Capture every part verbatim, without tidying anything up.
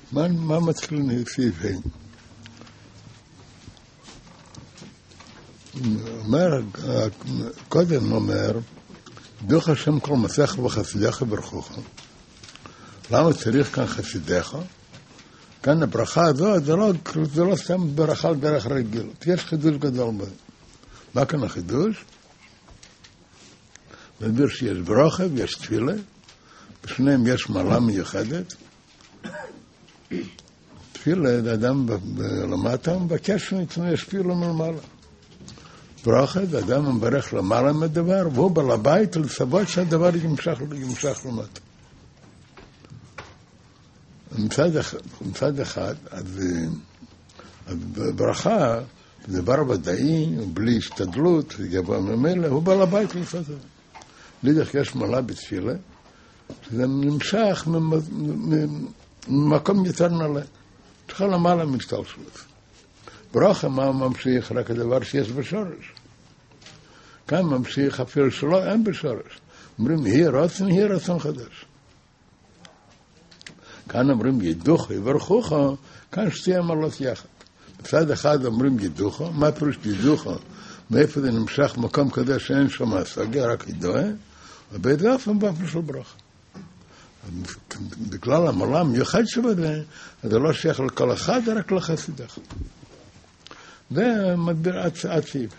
מה, מה מתחיל סעיף ה'? אומר, קודם אומר, דוח השם כל מסך וחסידיך ברכוך. למה צריך כאן חסידיך? כאן הברכה הזאת, זה לא, זה לא סתם ברכה דרך רגילות. יש חידוש גדול בזה. מה כאן החידוש? מדבר שיש ברכה ויש תפילה, בשניהם יש מעלה מיוחדת. תפילה, האדם למטה, מבקש מאיתנו ישפיע לו מלמעלה. ברכה, האדם מברך למעלה מהדבר, והוא בא לבית לצוות שהדבר ימשך, ימשך למטה. מצד אחד, מצד אחד, אז, אז ברכה, זה דבר ודאי, בלי השתדלות, גבוה ממילא, הוא בא לבית לעשות את זה. לידך יש מעלה בתפילה, שזה נמשך ממקום יותר נעלה. צריכה למעלה משתלשלות. ברכה מה ממשיך? רק הדבר שיש בשורש. כאן ממשיך אפילו שלא אין בשורש. אומרים, יהי רצון, יהי רצון חדש. כאן אומרים ידוך, יברכוך, כאן שתי המעלות יחד. בצד אחד אומרים ידוך, מה פירוש ידוך? מאיפה זה נמשך מקום כזה שאין שם השגה, רק ידועה, ובית גם באופן של ברכה. בגלל המעלה המיוחד שבזה, זה לא שייך לכל אחד, רק לחסידך. זה מדבר עד סעיף.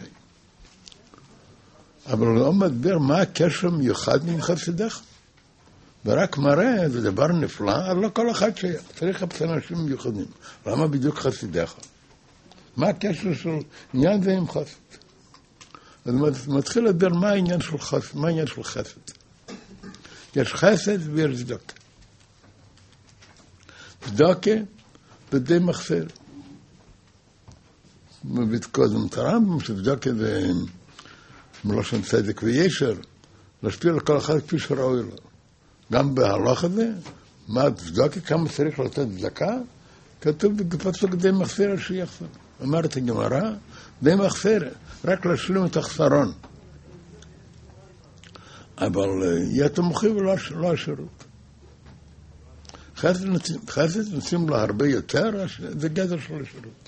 אבל לא מדבר מה הקשר מיוחד עם חסידך. ורק מראה, זה דבר נפלא, אז לא כל אחד שייך. צריך לחפש אנשים מיוחדים. למה בדיוק חסידך? מה הקשר של עניין זה עם חסד? אז מתחיל לדבר מה העניין של חסד, מה העניין של חסד. יש חסד ויש צדקה. צדקה בדי מחסר. מבית קודם תרם, שצדקה זה מלושן צדק וישר, להשפיע לכל אחד כפי שראוי לו. גם בהלוך הזה, מה צדקה, כמה צריך לתת צדקה, כתוב בפסוק די מחסר שיחסר. אמרת הגמרא, די מחסר, רק להשלים את החסרון. אבל יהיה תמוכי ולא השירות. חסד נוצאים לו הרבה יותר, זה גדר של השירות.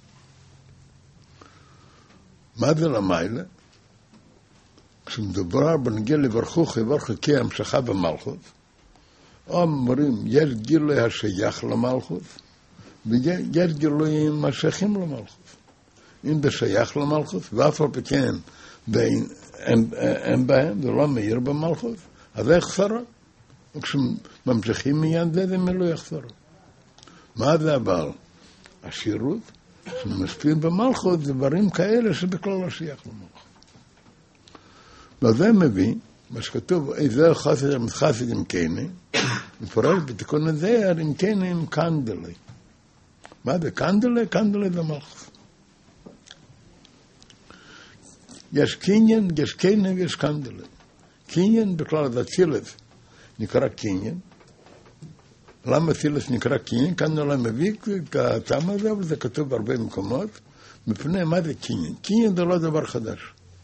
מה זה למעלה? כשמדובר בנגיע לברכוך, יברכו כהמשכה במלכות, אומרים, יש גילוי השייך למלכות, ויש גילויים השייכים למלכות. אם זה שייך למלכות, ואף על פי כן, אין בהם, זה לא מאיר במלכות, אז זה חסרות. וכשממשיכים מיד זה, זה מילוי חסרות. מה זה אבל? השירות, שמשפיעים במלכות, זה דברים כאלה שבכלל לא שייך למלכות. וזה מביא, מה שכתוב, איזה חסד חסד עם קייני, מפורש בתיקון הזה, עם קייני עם קנדלי. מה זה קנדלי? קנדלי זה מלכות. יש קניין, יש קייני ויש קנדלי. קניין בכלל זה צילס, נקרא קניין. למה צילס נקרא קניין? כאן לא מביא כעצם הזה, אבל זה כתוב בהרבה מקומות. מפני מה זה קניין? קניין זה לא דבר חדש.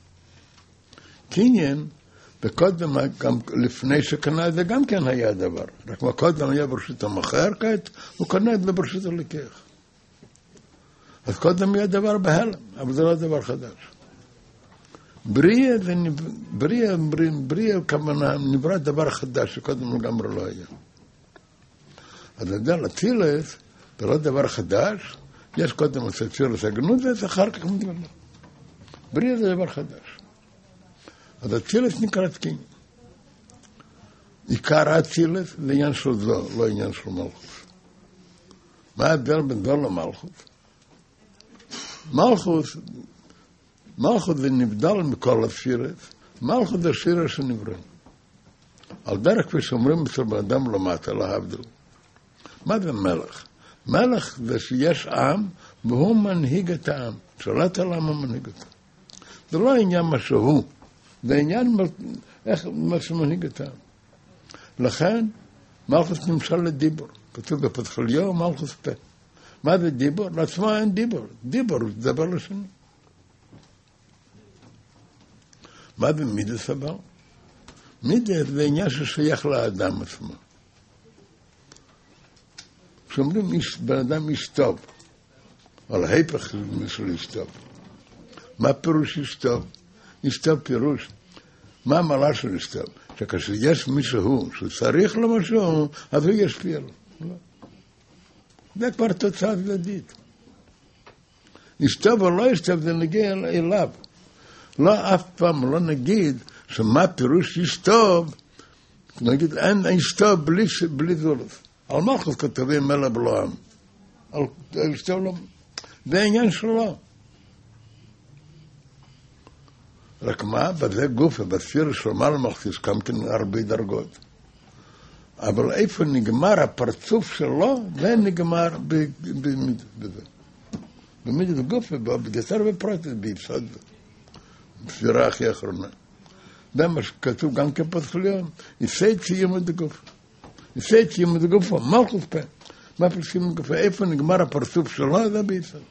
קניין, וקודם, גם לפני שקנה זה גם כן היה דבר. רק מה קודם היה ברשות המוכר כעת, הוא קנה את זה ברשות הלקח. אז קודם היה דבר בהלם, אבל זה לא דבר חדש. בריאה, זה בריאה, בריאה כמובן נברא דבר חדש שקודם לגמרי לא היה. אז אתה לצילס, זה לא דבר חדש, יש קודם הצילס הגנות, וזה אחר כך מתגלה. בריאה זה דבר חדש. אז הצילס נקרא קניין. עיקר הצילס זה עניין של זו, לא עניין של מלכות. מה ההבדל בין זו למלכות? מלכות, מלכות זה נבדל מכל השירת, מלכות זה שירת שנברא. על דרך כפי שאומרים אצל באדם למטה, להבדיל. מה זה מלך? מלך זה שיש עם, והוא מנהיג את העם. שולט על העם ומנהיג אותו. זה לא עניין מה שהוא, זה עניין איך מה שמנהיג את העם. לכן, מלכות נמשל לדיבור. כתוב בפתחליהו, מלכות פה. מה זה דיבור? לעצמו אין דיבור. דיבור זה דבר לשני. מה זה מידס אבל? מידס זה עניין ששייך לאדם עצמו. כשאומרים איש, בן אדם איש טוב, על ההפך של איש טוב. מה פירוש איש טוב? איש טוב פירוש. מה המעלה של איש טוב? שכאשר יש מישהו שצריך לו משהו, אז הוא ישפיע לו. לא. זה כבר תוצאה צדדית. איש טוב או לא איש טוב, זה נגיע אליו. לא, אף פעם לא נגיד שמה פירוש איש טוב, נגיד אין איש טוב בלי, בלי זולת. על מלכות כתבים מלא בלועם. על איש טוב לא... זה העניין שלו. רק מה? בזה גוף, בספיר של מעל מלכות יש גם כן הרבה דרגות. אבל איפה נגמר הפרצוף שלו, זה נגמר בזה. במידת גוף, בגסר ופרטית, ביסוד. בספירה הכי האחרונה. זה מה שכתוב גם כפסחליון. יסי ציים את הגוף. יסי ציים את הגוף, מלכות פה. מה פרצים את הגוף? איפה נגמר הפרצוף שלו, זה ביסוד.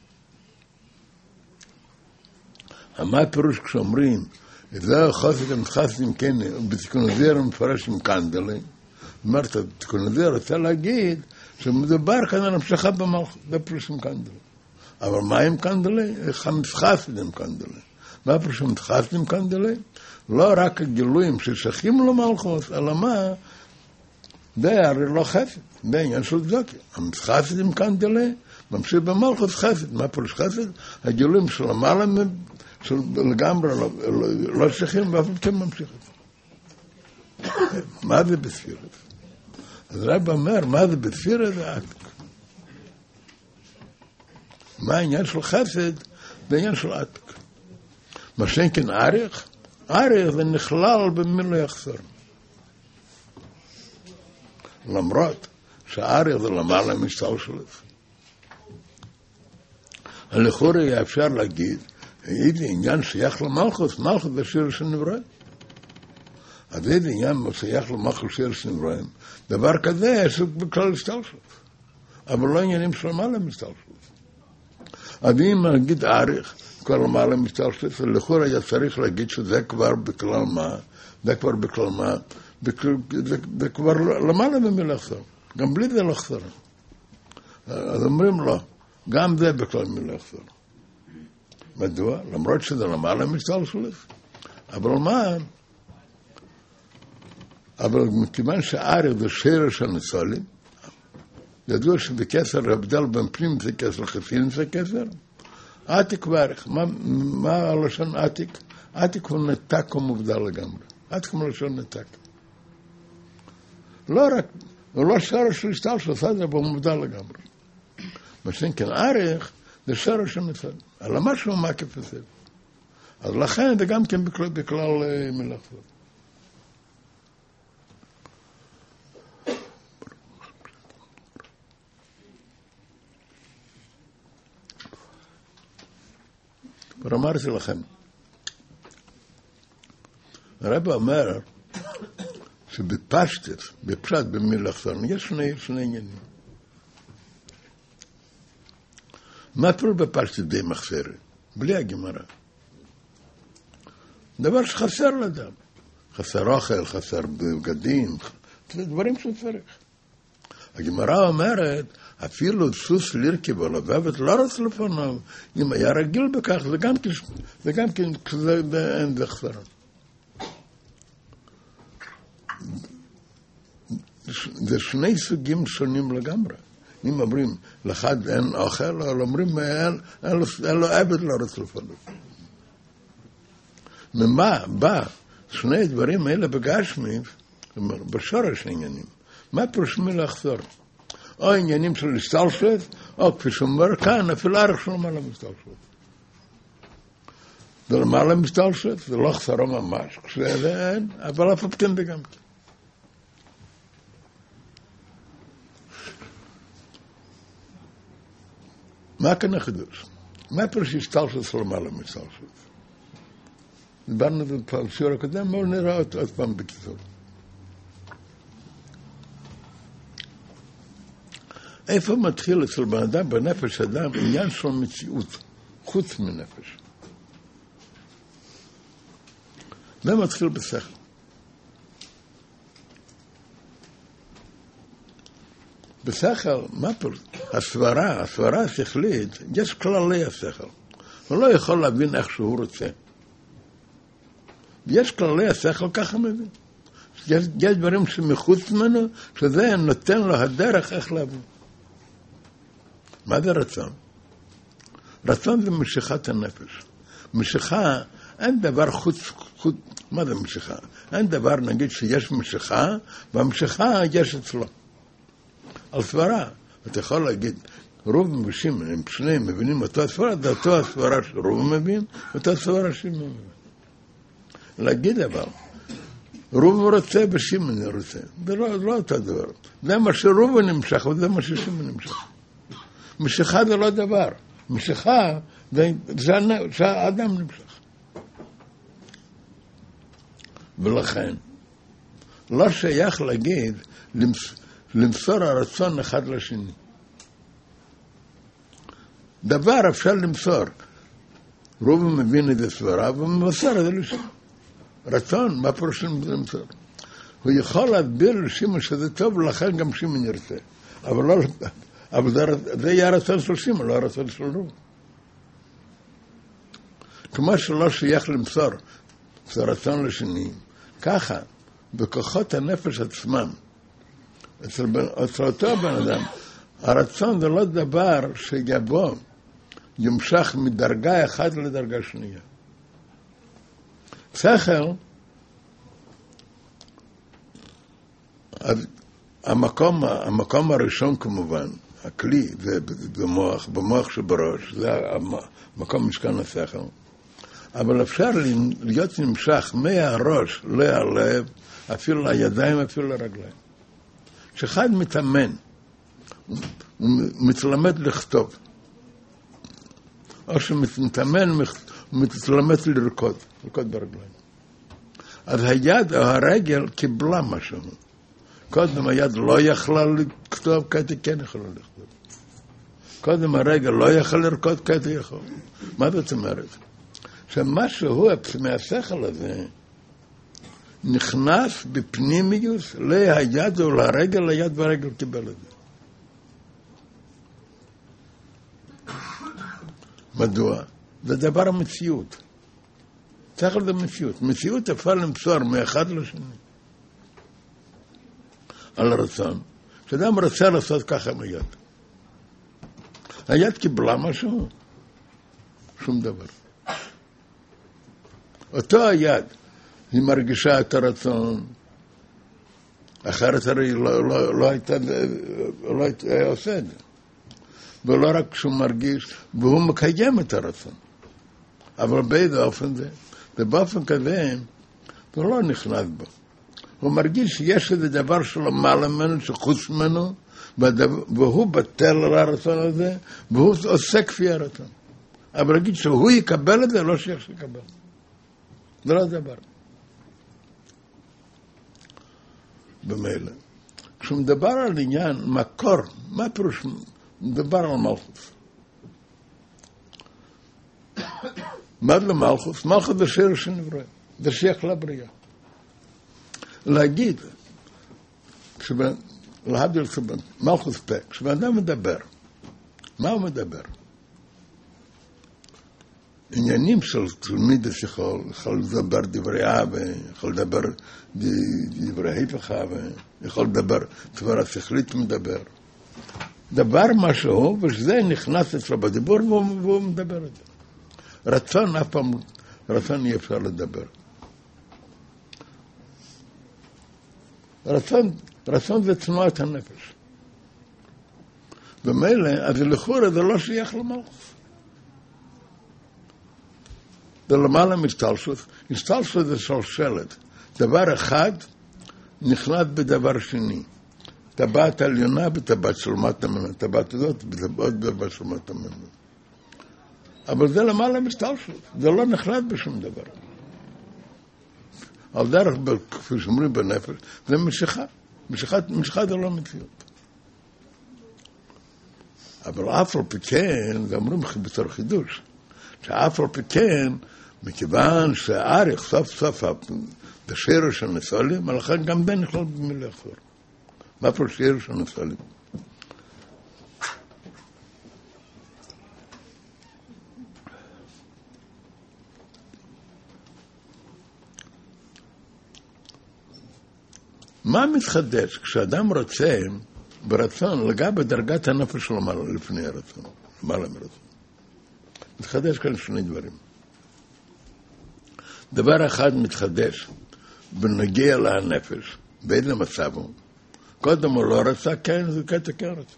מה הפירוש כשאומרים, זה חסדים חסדים כן, בתיקון הזה הוא מפרש עם קנדלי. אומרת, בתיקון הזה רוצה להגיד שמדובר כאן על המשכה במלכות, זה פירוש עם קנדלי. אבל מה עם קנדלי? חסד עם קנדלי. מה פירוש עם חסד עם קנדלי? לא רק הגילויים ששכים למלכות, אלא מה? זה הרי לא חסד, זה עניין של זוקי. חסד עם קנדלי, ממשיך במלכות חסד. מה פירוש חסד? הגילויים של המעלה לגמרי לא שכים, ואף כן ממשיכת. מה זה בספירת? אז רב אומר, מה זה בספירת? זה עתק. מה העניין של חסד? זה העניין של עתק. מה שאין כן אריך? אריך זה נכלל במילוי יחסר. למרות שהאריך זה למעלה משתל שלך. לכאורה אפשר להגיד, איזה עניין שייך למלכות, מלכות זה שיר שנבראים. אז איזה עניין שייך למלכות שיר שנבראים. דבר כזה יש בכלל השתלשלות. אבל לא עניינים של למעלה משתלשלות. אז אם נגיד אריך, כבר למעלה משתלשלות, לכאורה היה צריך להגיד שזה כבר בכלל מה, זה כבר בכלל מה, זה כבר למעלה במילה חסר. גם בלי זה לא חסר. אז אומרים לו, גם זה בכלל מילה חסר. מדוע? למרות שזה למעלה משתלשלות. אבל מה? אבל מכיוון שהאריך זה שרש של ניצולים, ידוע שבקסר הבדל בין פנים זה כסר לחצין זה כסר, עתיק ואריך. מה, מה הלשון עתיק? עתיק הוא נתק ומובדל לגמרי. עתיק הוא לשון נתק. לא רק, הוא לא שרש של השתלשלות, אבל הוא מובדל לגמרי. מה שכן אריך זה שרש של ניצולים. אלא משהו מקף הזה. אז לכן זה גם כן בכלל, בכלל מלאכות. אבל אמרתי לכם, הרב אומר שבפשטת, בפשט, במלאכות, יש שני, שני עניינים. מה פירוש בפשטת די מחסרת? בלי הגמרא. דבר שחסר לאדם. חסר אוכל, חסר בגדים, זה דברים שצריך. הגמרא אומרת, אפילו סוס לרכב או לבבת לא רוצה לפניו, אם היה רגיל בכך, זה גם כן, זה גם כן, זה אין זה חסר. זה שני סוגים שונים לגמרי. אם אומרים, לאחד אין אוכל, אבל אומרים, אין לו עבד לא רוצה לפניו. ממה בא שני דברים האלה בגשמי, בשורש העניינים? מה פירוש מילה חסר? או עניינים של השתלשלות, או כפי שאומר כאן, אפילו ערך של למעלה משתלשלות. זה למעלה משתלשלות, זה לא חסרו ממש, כשזה אין, אבל אף כן וגם כן. מה כאן החידוש? מה פירוש השתלשלות של למעלה משתלשלות? דיברנו את זה כבר בשיעור הקודם, אבל נראה עוד פעם בקיצור. איפה מתחיל אצל בן אדם, בנפש אדם, עניין של מציאות, חוץ מנפש? זה מתחיל בשכל. בשכל, מה פה? הסברה, הסברה השכלית, יש כללי השכל. הוא לא יכול להבין איך שהוא רוצה. יש כללי השכל, ככה מבין. יש, יש דברים שמחוץ ממנו, שזה נותן לו הדרך איך להבין. מה זה רצון? רצון זה משיכת הנפש. משיכה, אין דבר חוץ, חוץ, מה זה משיכה? אין דבר, נגיד, שיש משיכה, והמשיכה יש אצלו. על סברה, אתה יכול להגיד, רוב מבשים, הם שניהם מבינים אותו הסברה, זה אותו הסברה שרוב מבין, אותו הסברה שמעון מבין. להגיד אבל, רוב רוצה ושימון רוצה, זה לא, לא אותו דבר. זה מה שרוב נמשך, וזה מה ששימון נמשך. משיכה זה לא דבר, משיכה זה, זה, זה האדם נמשך. ולכן, לא שייך להגיד, למסור הרצון אחד לשני. דבר אפשר למסור. רוב מבין את הסברה, ומסור את זה לשם. רצון, מה פירוש למסור? הוא יכול להסביר לשמעון שזה טוב, ולכן גם שמעון ירצה. אבל, לא, אבל זה, זה יהיה הרצון של שמעון, לא הרצון של רוב. כמו שלא שייך למסור, זה רצון לשני. ככה, בכוחות הנפש עצמם, אצל, אצל אותו בן אדם, הרצון זה לא דבר שיבוא, ימשך מדרגה אחת לדרגה שנייה. שכל, המקום, המקום הראשון כמובן, הכלי, זה במוח, במוח שבראש, זה המקום משכן השכל. אבל אפשר להיות נמשך מהראש להלב, אפילו לידיים, אפילו לרגליים. כשאחד מתאמן, הוא מתלמד לכתוב, או שמתאמן, הוא מתלמד לרקוד, לרקוד ברגליים. אז היד או הרגל קיבלה משהו. קודם היד לא יכלה לכתוב, כעת כן יכלה לכתוב. קודם הרגל לא יכלה לרקוד, כעת יכול. מה זאת אומרת? שמשהו מהשכל הזה נכנס בפנימיוס ליד או לרגל, ליד והרגל קיבל את זה. מדוע? זה דבר המציאות. שכל זה מציאות. מציאות אפשר למסור מאחד לשני. על הרצון. שאדם רוצה לעשות ככה עם היד. היד קיבלה משהו? שום דבר. אותו היד, היא מרגישה את הרצון, אחרת הרי לא, לא, לא הייתה, לא הייתה עושה את זה. ולא רק שהוא מרגיש, והוא מקיים את הרצון. אבל באיזה אופן זה? ובאופן כזה, הוא לא נכנס בו. הוא מרגיש שיש איזה דבר שלו מעלה ממנו, שחוץ ממנו, והוא בטל על הרצון הזה, והוא עושה כפי הרצון. אבל להגיד שהוא יקבל את זה, לא שייך שיקבל. זה לא דבר. במילא. כשהוא מדבר על עניין מקור, מה פירוש? מדבר על מלכות. מה זה מלכות? מלכות זה שיר שנברא. זה שייך לבריאה. להגיד, להבדיל מלכות פה, כשאדם מדבר, מה הוא מדבר? עניינים של תלמיד שיכול, יכול לדבר דברי אהבה, יכול לדבר דברי היפכה, יכול לדבר סברה שכלית מדבר. דבר משהו, ושזה נכנס אצלו בדיבור, והוא, והוא מדבר את זה. רצון אף פעם, רצון אי אפשר לדבר. רצון, רצון זה תנועת הנפש. במילא, אז לכאורה זה לא שייך למלכות. זה למעלה משתלשלות. השתלשלות זה שלשלת. דבר אחד נכנס בדבר שני. טבעת עליונה בטבעת שלמת המנה. טבעת הזאת עוד בטבעת שלמת המנה. אבל זה למעלה משתלשלות. זה לא נכנס בשום דבר. על דרך, כפי שאומרים בנפש, זה משיכה. משיכה, משיכה זה לא מציאות. אבל אף על פי כן, זה אומרים בתור חידוש, שאף על פי כן, מכיוון שהאריך סוף סוף בשיר של נסולים, לכן גם בין נכלל במילה אחר. מה פה שיר של נסולים? מה מתחדש? כשאדם רוצה ברצון, לגע בדרגת הנפש שלו לפני הרצון, למעלה מרצון. מתחדש כאן שני דברים. דבר אחד מתחדש, בנגיע לנפש, באיזה מצב הוא. קודם הוא לא רצה, כן, זה קטע כן רצה.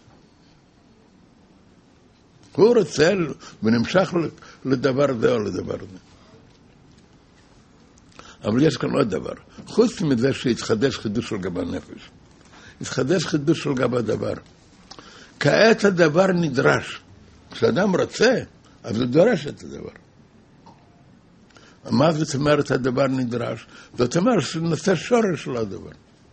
הוא רוצה ונמשך לדבר זה או לדבר זה. אבל יש כאן עוד דבר. חוץ מזה שהתחדש חידוש על גבי הנפש. התחדש חידוש על גבי הדבר. כעת הדבר נדרש. כשאדם רוצה, אז הוא דורש את הדבר. מה זאת אומרת הדבר נדרש? זאת אומרת שנושא שורש של הדבר.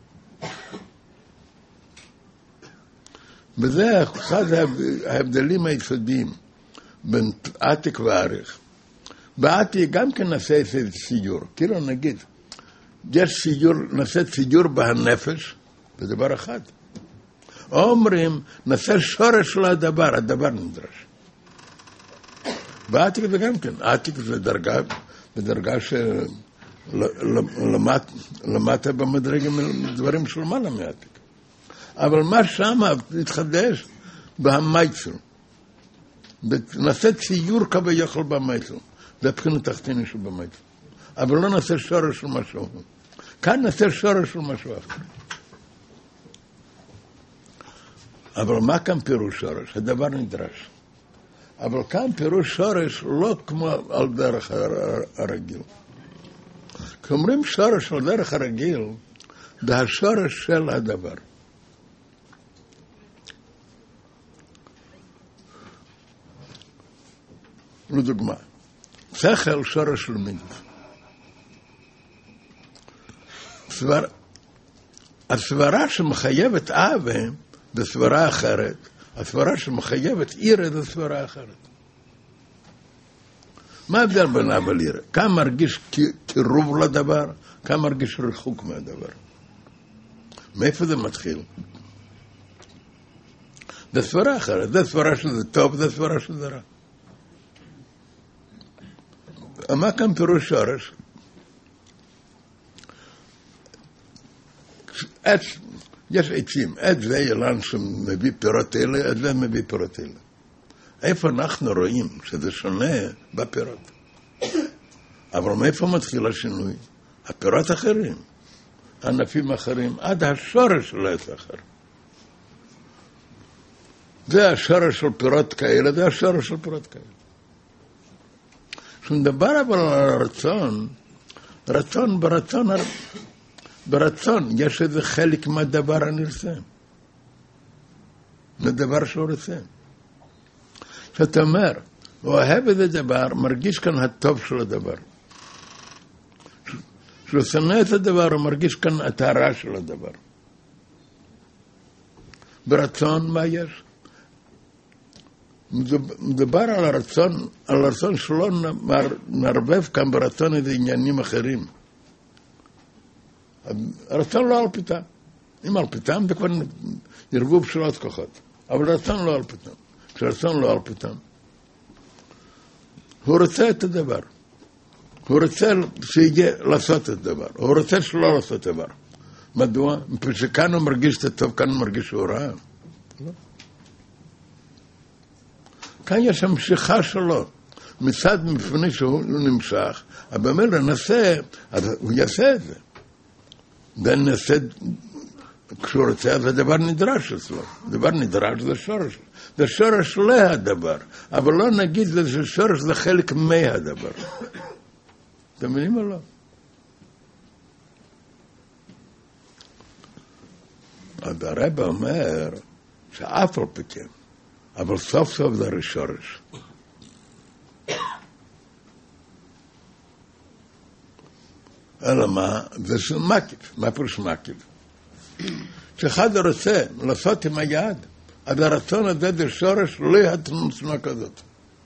וזה אחד ההבדלים היסודיים בין עתיק ועריך. בעתיק גם כן נעשה איזה סיור. כאילו נגיד, יש סיור, נעשה סיור בהנפש, זה דבר אחד. אומרים, נעשה שורש של הדבר, הדבר נדרש. בעתיק זה גם כן, עתיק זה דרגה, בדרגה שלמטה במדרגים דברים של מעלה מעתיק. אבל מה שם התחדש? בהמייצל. נעשה ציור כביכול במייצל. זה הבחינה תחתיני של במייצל. אבל לא נעשה שורש של משהו. כאן נעשה שורש של משהו אחר. אבל מה כאן פירוש שורש? הדבר נדרש. אבל כאן פירוש שורש לא כמו על דרך הרגיל. כשאומרים שורש על דרך הרגיל, זה השורש של הדבר. לדוגמה, שכל שורש של מידות. סבר... הסברה שמחייבת אהבה זה סברה אחרת. הסברה שמחייבת עירה זה סברה אחרת. מה ההבדל בין אהבה לעירה? כמה מרגיש קירוב לדבר, כמה מרגיש רחוק מהדבר. מאיפה זה מתחיל? זה סברה אחרת. זה סברה שזה טוב, זה סברה שזה רע. מה כאן פירוש שורש? עץ, יש עצים, עץ זה אילן שמביא פירות אלה, עץ זה מביא פירות אלה. איפה אנחנו רואים שזה שונה בפירות? אבל מאיפה מתחיל השינוי? הפירות אחרים, ענפים אחרים, עד השורש של העץ אחר. זה השורש של פירות כאלה, זה השורש של פירות כאלה. כשנדבר אבל על הרצון, רצון ברצון, ברצון יש איזה חלק מהדבר הנרצה. מהדבר שהוא רוצה. כשאתה אומר, הוא אוהב את הדבר, מרגיש כאן הטוב של הדבר. כשהוא שונא את הדבר, הוא מרגיש כאן את הרע של הדבר. ברצון מה יש? מדובר על הרצון, על הרצון שלא נערבב כאן ברצון איזה עניינים אחרים. הרצון לא על פיתם. אם על פיתם זה כבר ירבוב של עוד כוחות. אבל הרצון לא על פיתם. כשהרצון לא על פיתם. הוא רוצה את הדבר. הוא רוצה שיהיה לעשות את הדבר. הוא רוצה שלא לעשות את הדבר. מדוע? מפני שכאן הוא מרגיש את הטוב, כאן הוא מרגיש שהוא רע. לא. כאן יש המשיכה שלו, מצד מפני שהוא נמשך, אבל במילא נעשה, אז הוא יעשה את זה. ונעשה, כשהוא רוצה, אז הדבר נדרש אצלו. הדבר נדרש זה שורש. זה שורש להדבר, אבל לא נגיד ששורש זה חלק מהדבר. אתם מבינים או לא? אז הרב אומר שאף על פי כן, אבל סוף סוף זה שורש. אלא מה? זה של מקיף. מה פירוש מקיף? כשאחד רוצה לעשות עם היד, אז הרצון הזה זה שורש לא התנועה כזאת.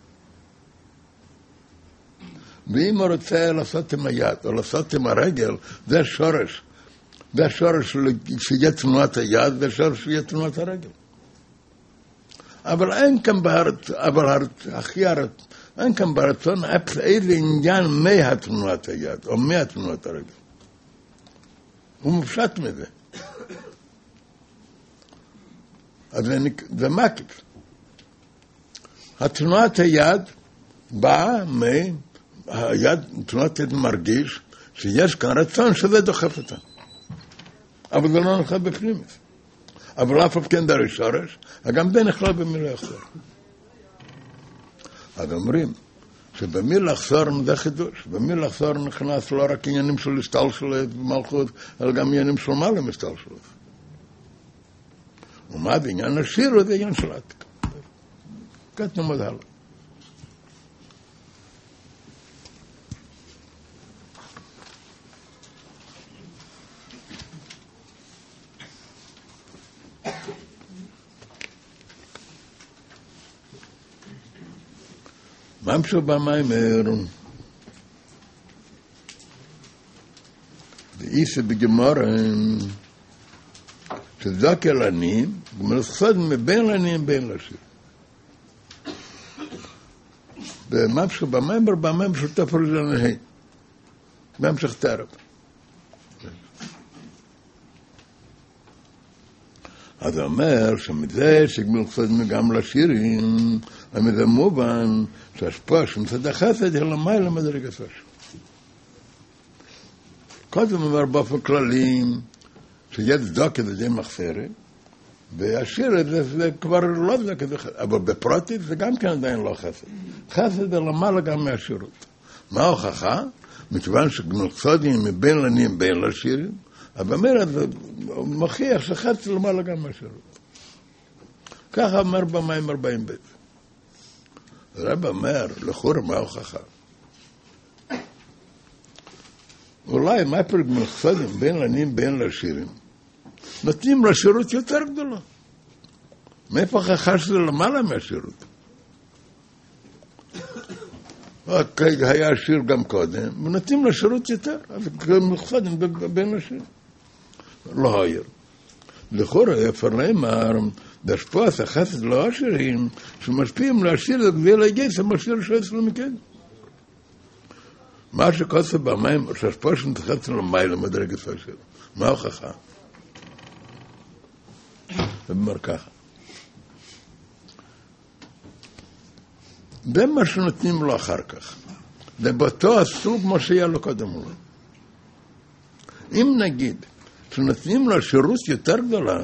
ואם הוא רוצה לעשות עם היד או לעשות עם הרגל, זה שורש. זה שורש שיהיה תנועת היד, זה שורש שיהיה תנועת הרגל. אבל אין כאן בארץ, אבל הכי ארץ, אין כאן ברצון איזה עניין מהתנועת היד, או מהתנועת הרגל. הוא מופשט מזה. אז זה מקיף. התנועת היד באה מהיד, תנועת היד מרגיש שיש כאן רצון שזה דוחף אותה. אבל זה לא נכלל בפנים. אבל אף אף כן דרי שורש, גם זה נכלל במילה אחזור. אז אומרים שבמילה אחזור זה חידוש. במילה אחזור נכנס לא רק עניינים של השתלשלות ומלכות, אלא גם עניינים של מעלה מהשתלשלות. ומה זה עניין השיר וזה עניין של עתיק. כך נמוד הלאה. ממשיך במיימר, ואיסה בגמורה, שזק אל עניים, ומלסחד מבין לעניים בין לשיר. וממשיך במיימר, במיימר שותף לנהי, ממשיך תרב. אז אומר שמזה שגמיל חסד גם לשירים, זה מובן שהשפעה שמצד החסד היא למעלה מדרגת השם. קודם אומר באופן כללי שיש צדקה זה מחסרת, והשיר זה, זה כבר לא צדקה, אבל בפרטית זה גם כן עדיין לא חסד. חסד זה למעלה גם מהשירות. מה ההוכחה? מכיוון שגמיל חסד היא מבין לעניים בין לשירים, אבל אומרת, הוא מוכיח שחסד למעלה גם מהשירות. ככה אומר במים ארבעים בית. הרב אומר, לכאורה מה ההוכחה? אולי מה פרק מלחסדים בין לעניים בין לשירים? נותנים לשירות יותר גדולה. מאיפה ההוכחה שזה למעלה מהשירות? היה שיר גם קודם, ונותנים לשירות יותר, אז מלחסדים בין לשירים. לא היה. לכאורה אפשר לאמר, דשפוס החסד לא השירים, שמשפיעים להשאיר את גביע לגייס, המשאיר שעצלו מכן. מה שכוסף במים, שהשפוס שמתחצה למים למדרגת השיר. מה ההוכחה? זה אומר ככה. זה מה שנותנים לו אחר כך. זה באותו הסוג כמו שהיה לו קודם לו. אם נגיד, שנותנים לו שירות יותר גדולה,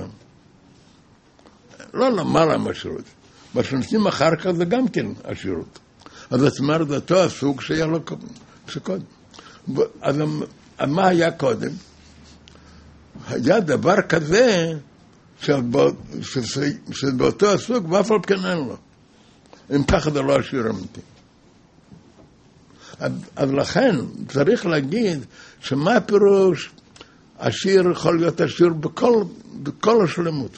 לא למעלה מהשירות. מה שנותנים אחר כך זה גם כן השירות. אז זאת אומרת, זה אותו הסוג שהיה לו קודם. אז מה היה קודם? היה דבר כזה שבאותו הסוג ואף על כן אין לו. אם ככה זה לא השיר אמיתי. אז לכן צריך להגיד שמה הפירוש השיר יכול להיות השיר בכל, בכל השלמות.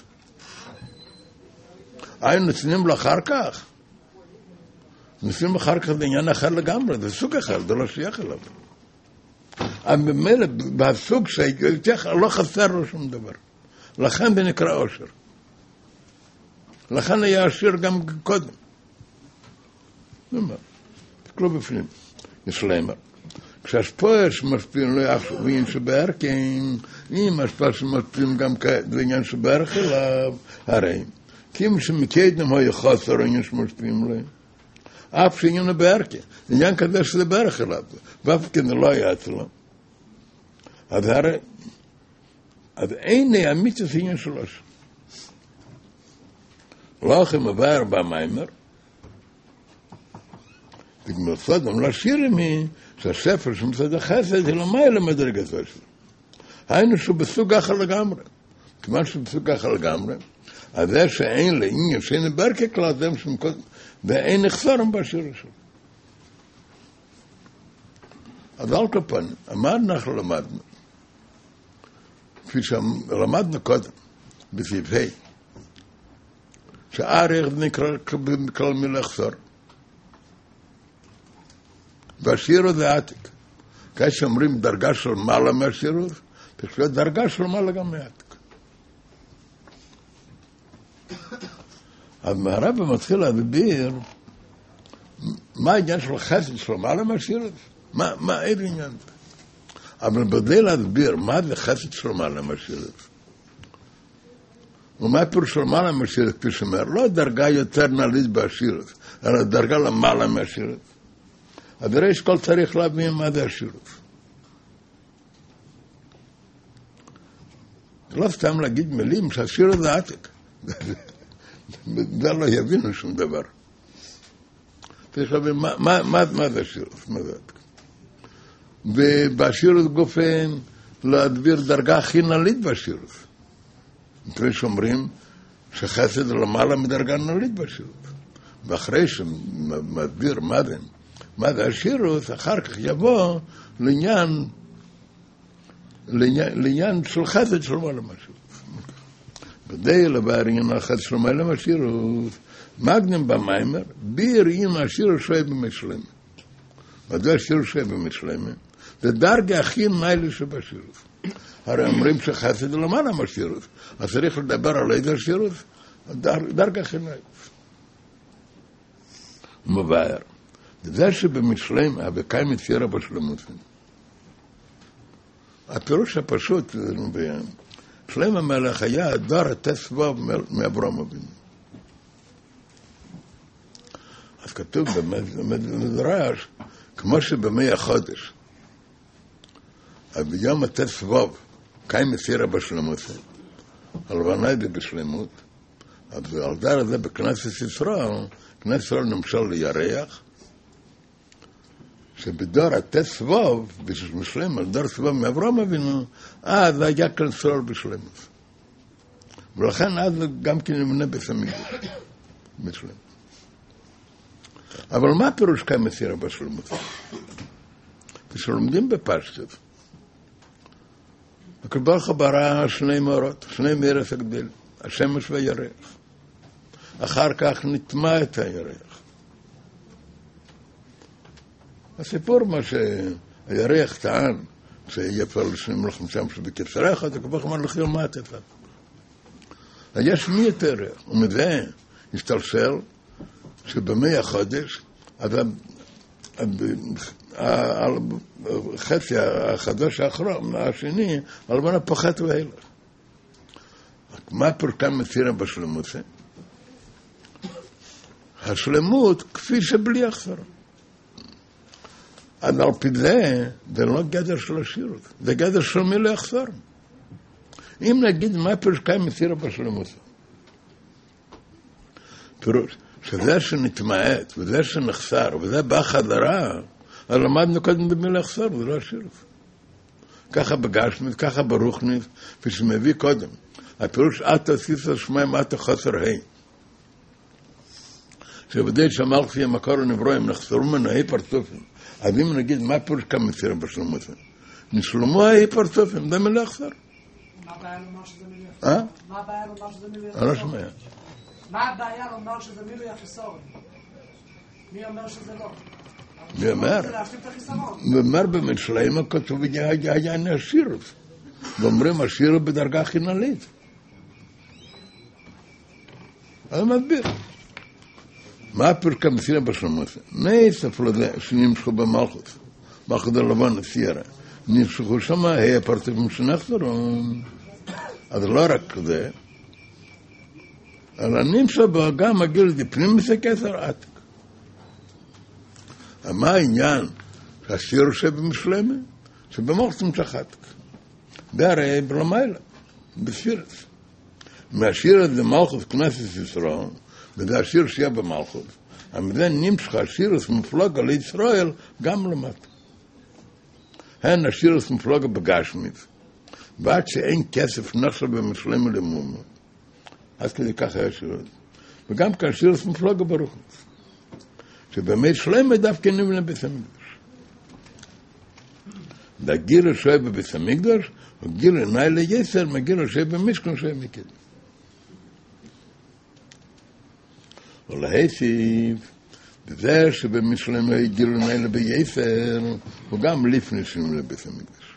היינו נותנים לו אחר כך. נותנים אחר כך בעניין אחר לגמרי, זה סוג אחר, זה לא שייך אליו. אבל במילא, בסוג שיותר לא חסר לו שום דבר. לכן זה נקרא עושר. לכן היה השיר גם קודם. זאת אומרת, תקלו בפנים. יש להם. כשהשפועה שמשפיעים לא יחשוב בעניין שבערכם, אם השפועה שמשפיעים גם בעניין שבערך אליו, הרי כי שמקדם היה חסר עניין שמשפיעים להם. אף שעניין הבערכם, עניין כזה שזה בערך אליו, ואף כן לא היה אצלו. אז הרי, אז אין האמיתוס עניין שלוש. לא לכם עבר במיימר, בגמר סודם לא שירים היא, שהספר שמצד החסד היא לא מיילה מדרגתו שלו. היינו שהוא בסוג אחר לגמרי. כיוון שהוא בסוג אחר לגמרי, אז זה שאין לעניין, שאין ברכה כלל, זה שמקודם, ואין נחסרם בשיר שלו. אז על כפן, אמרנו אנחנו למדנו, כפי שלמדנו קודם, בסעיף ה' שהערך נקרא כלל מילה חסר. והשיר הזה עתיק. כשאומרים דרגה של מעלה מהשירות, צריך להיות דרגה של מעלה גם מעתיק. אז הרב מתחיל להסביר מה העניין של חסד של מעלה מהשירות? מה, מה, איזה עניין זה? אבל כדי להסביר מה זה חסד של מעלה מהשירות, ומה פירוש למעלה מהשירות, כפי שאומר, לא דרגה יותר נעלית בשירות, אלא דרגה למעלה מהשירות. אז יש כל צריך להבין מה זה השירות. לא סתם להגיד מילים שהשירות זה עתק. זה לא יבינו שום דבר. צריך להבין מה, מה, מה, מה זה השירות, מה זה עתק. ובשירות גופן להדביר דרגה הכי נעלית בשירות. כפי שאומרים שחסד למעלה מדרגה נעלית בשירות. ואחרי שמדביר מה זה, מה זה השירות, אחר כך יבוא לעניין, לעניין, לעניין של חסד של מעלה מהשירות. כדי לבאר עניין החסד של מעלה מהשירות, מגנים במיימר, ביר עניין השירות שואה במשלמת. מדוע השירות שואה במשלמת? זה דרגה הכי נעלית שבשירות. הרי אומרים שחסד למעלה מהשירות, אז צריך לדבר על איזה שירות, דרגה הכי נעלית. מבאר. זה שבמשלם, הבקיים יצירה בשלמות. הפירוש הפשוט, שלם המלך היה דור התסבוב מאברהם אבינו. אז כתוב במדרש, כמו שבמי החודש, ביום התסבוב, קיים יצירה בשלמות, הלבנה זה בשלמות, אז על דר הזה בכנסת ישראל, כנסת ישראל נמשל לירח, שבדור התסבוב, בשלם, על דור סבוב מאברהם אבינו, אז היה כאן ישראל בשלמות. ולכן אז גם כן נבנה בית המקדש, בשלמות. אבל מה פירוש קיים יצירה בשלמות? כשלומדים בפשטות, הקדוש ברוך הוא ברא שני מאורות, שני מארץ הגדיל, השמש והירח. אחר כך נטמע את הירח. הסיפור מה שהירח טען, שיהיה פלסטינים לכם שם שבקצריך, אתה כבר אמר לך יומעת את זה. יש מי את הירח, ומזה השתלשל שבמי החודש, אז החצי החדש האחרון, השני, הלבנה פוחת והילך. מה פורקן מצירה בשלמות? השלמות כפי שבלי החסר. אז על פי זה, זה לא גדר של השירות, זה גדר של מי להחסר. אם נגיד מה פורקן מצירה בשלמות? פירוש, שזה שנתמעט, וזה שנחסר, וזה בא חזרה, אז למדנו קודם במי להחסר, זה לא השירות. ככה בגשמית, ככה ברוחנית, כפי שמביא קודם. הפירוש, את תוסיף השמיים, את החוסר ה'. שבדי שמלך פי המקור הנברוא, הם נחסרו ממנו ה' פרצופים. אז אם נגיד, מה פירוש כמה מצירים בשלמות? נשלמו ה' פרצופים, זה מי להחסר. מה הבעיה לומר שזה מילוי יחסור? אה? מה הבעיה לומר שזה מילוי יחסור? אני לא שומע. מה הבעיה לומר שזה מילוי יחסור? מי אומר שזה לא? מי אומר? זה להשלים את החיסרון. מי אומר במשלם הכתוב היה השירות. ואומרים השירות בדרגה הכי נעלית. אני מסביר. מה הפרקה מצירה בשלמות? מי ספר לזה שנמשכו במלכות? מלכות הלבן הסיירה. נמשכו שמה, היה פרצופים שנחסרו. אז לא רק זה, אלא נמשך בו גם הגיל דיפנים מסקסר עתק. מה העניין? שהשיר שבמשלמה, שבמלכות נמשך עתק. זה הרי בלמיילה, בשירת. מהשיר הזה מלכות כנסת ישראל, וזה השיר שיהיה במלכות. המזה נמשך השירת מפלוגה לישראל גם למטה. הן השירת מפלוגה בגשמית, ועד שאין כסף נחשב במשלמה למומו. אז כדי כך היה שירת. וגם כאן שירת מפלוגה ברוחנית. שבאמת שלמה דווקא נבנה בית המקדש. והגיל השואה בבית המקדש, וגיל עיני ליסר, מגיל השואה במשכן שואה מקדש. ולהסיף, בזה שבמשלם הגיל עיני לביסר, הוא גם לפני שנבנה בית המקדש.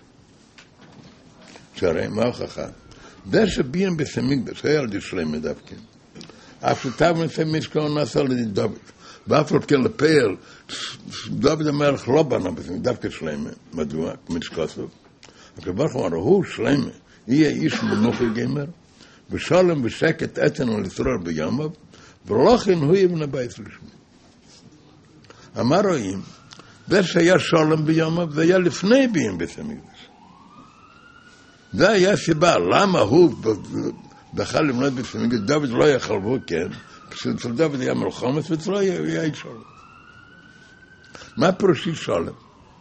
שהרי מה הוכחה? זה שבין בית המקדש, היה על די שלמה דווקא. אף שטב נעשה משכן נעשה על די דוד. ואף על כן לפעל, דוד המלך לא בנה בזה, דווקא שלמה. מדוע? כמית שכסוף. הקדוש ברוך הוא אמר, הוא שלמה, יהיה איש מנוחי גמר, ושולם ושקט אתן על ישראל ביומוב, ולכן הוא יבנה בית לשמי. אמר רואים, זה שהיה שולם ביומוב, זה היה לפני ביום בית המקדש. זה היה סיבה, למה הוא דחה לבנות בית המקדש, דוד לא יכל בו, כן, כשאצל דוד היה מלחמת, ואצלו היה שולם. מה פירושי שולם?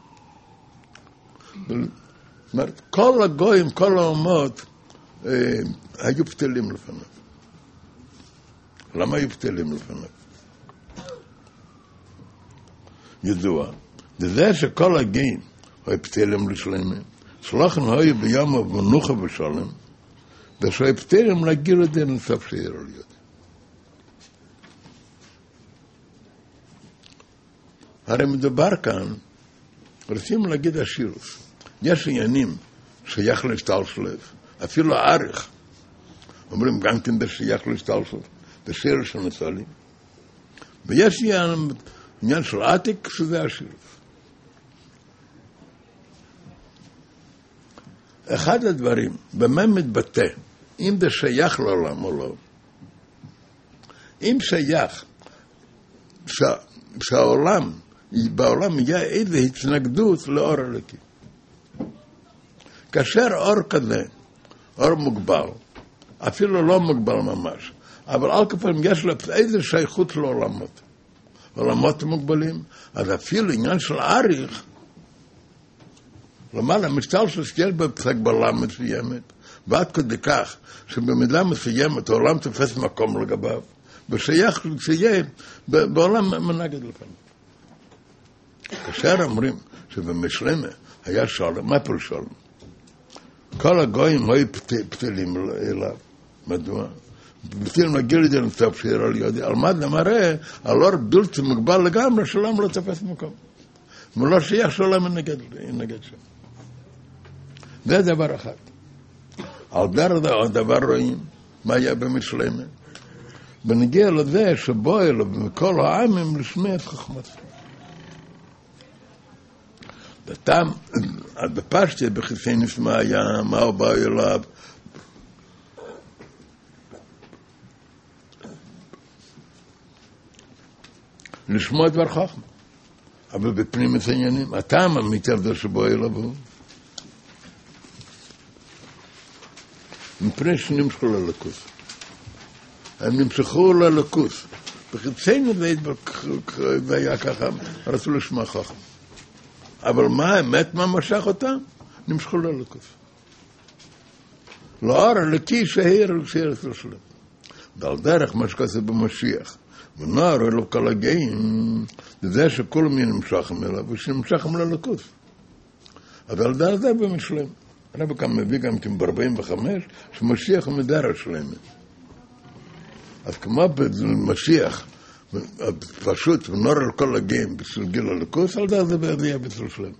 כל הגויים, כל האומות, היו פתלים לפניו. למה היו פתלים לפניו? ידוע, זה שכל הגויים היו פתלים לשלמים, שלחנו היו ביום ומנוחה ושלם, ושהיו פתלים להגיל את זה לסוף שירו להיות. הרי מדובר כאן, רוצים להגיד השירוס, יש עניינים שייך לשטל שלב, אפילו העריך, אומרים גם כן בשייך לשטל שלב, בשיר של נסולים, ויש עניין של עתיק שזה השירוס. אחד הדברים, במה מתבטא, אם זה שייך לעולם או לא, אם שייך שה, שהעולם, בעולם יהיה איזו התנגדות לאור אלוקי. כאשר אור כזה, אור מוגבל, אפילו לא מוגבל ממש, אבל על כפיים יש לו איזו שייכות לעולמות. עולמות מוגבלים, אז אפילו עניין של עריך, למעלה משתל שסייל בפסק בעולם מסוימת, ועד כדי כך שבמידה מסוימת העולם תופס מקום לגביו, ושייך שיהיה בעולם מנגד לפניו. כאשר אומרים שבמשלמה היה שולם, מה פה שולם? כל הגויים היו פתילים אליו. מדוע? פתילים להגיע לידי למצב שירה לי יודי. על מה זה מראה? על אור בלתי מוגבל לגמרי, שלום לא תפס מקום. ולא שייך שלום ינגד שם. זה דבר אחד. על דרך הדבר רואים מה היה במשלמה. ונגיע לזה שבו אלו בכל העמים לשמע את חכמתו. דתם, בפשטי בחיסי נשמע היה, מה הוא בא אליו? לשמוע דבר חכם. אבל בפנים העניינים, הטעם האמיתי על זה שבו אליו הוא. מפני שנמשכו ללכוס. הם נמשכו ללכוס. בחיצינו זה היה ככה, רצו לשמוע חכם. אבל מה האמת, מה משך אותם? נמשכו ללכוס. לאור הלקי שהעיר על שיר אצל שלם. ועל דרך מה שכזה במשיח. ונוער אלו כל הגאים, זה שכולם נמשכים אליו, ושנמשכים ללכוס. אבל על דרך זה במשלם. הרב כאן מביא גם כן ב-ארבעים וחמש, שמשיח הוא מדרך שלמת. אז כמו במשיח, פשוט, ונור על כל הגאים בשביל גיל הלכוס, על זה זה יהיה בשביל שלם.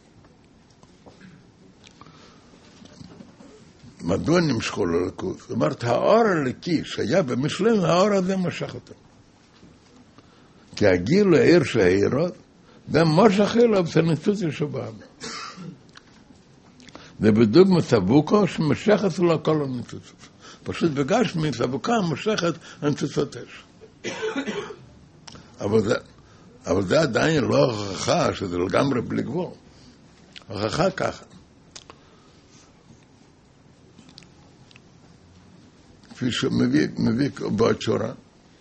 מדוע נמשכו ללכוס? זאת אומרת, האור הלקי שהיה במשלם, האור הזה משך אותו. כי הגיל העיר שהעירות, זה משך אליו בניצוץ ישובם. זה בדוגמת סבוקו שמשכת לו כל הניצוצות. פשוט בגשמי, סבוקה משכת הניצוצות אש. אבל זה, אבל זה עדיין לא הוכחה שזה לגמרי בלי גבול. הוכחה ככה. כפי שמביא, מביא בעוד שורה,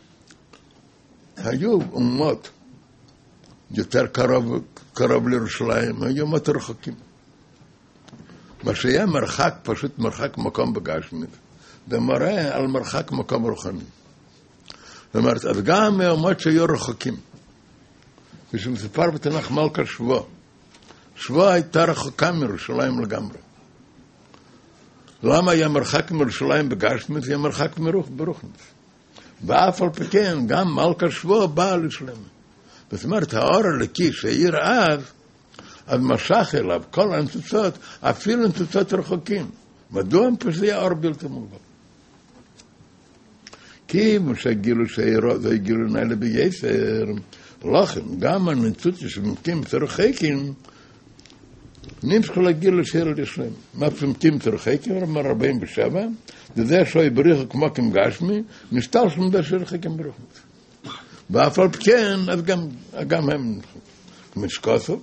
היו אומות יותר קרוב, קרוב לירושלים, היו אומות רחוקים. מה שהיה מרחק, פשוט מרחק מקום בגשמית, זה מראה על מרחק מקום רוחני. זאת אומרת, אז גם מהאומות שהיו רחוקים, ושמספר בתנ"ך מלכה שבוע, שבוע הייתה רחוקה מירושלים לגמרי. למה היה מרחק מירושלים בגשמית? היה מרחק מרוח ברוחנית. ואף על פי כן, גם מלכה שבוע באה לשלמה. זאת אומרת, האור הלקי שהעיר אז, אז משך אליו כל הניצוצות, אפילו ניצוצות רחוקים. מדוע הם פשוט היה אור בלתי מוגבל? כי משה גילו שהעירות, זה גילו נעלה בייסר, לכן, גם הניצוצות שמקים בצרחקים, נמשך להגיע לשיר על ישלם. מה פסמתים תרחקים, אמר ארבעים ושבע, זה שוי בריחה כמו כמגשמי, נשתל שמדה שיר חכים ברוחמת. ואף על פכן, אז גם, גם הם משקוסו.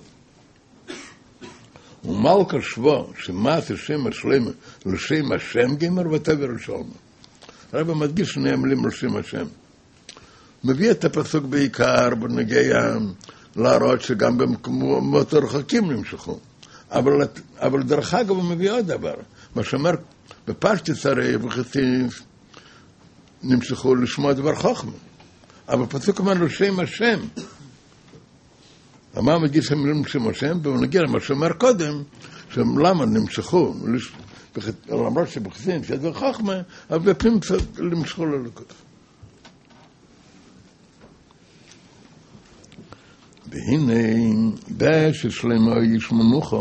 ומלכה שבו, שמעשה שם השלם לשם השם גמר ותבר לשלמה. הרב מדגיש שני המילים לשם השם. מביא את הפסוק בעיקר בנגיע להראות שגם במקומות רחוקים נמשכו. אבל, אבל דרך אגב הוא מביא עוד דבר. מה שאומר, בפשטוס הרי וחסיס נמשכו לשמוע דבר חוכמה. אבל פסוק אומר לשם השם. מה מגיד שהם לשם השם? ונגיע למה שאומר קודם, שלמה נמשכו, למרות שבחסיס יש דבר חוכמה, אבל בפעמים נמשכו ללכות. והנה, בששלמה יש מנוחה,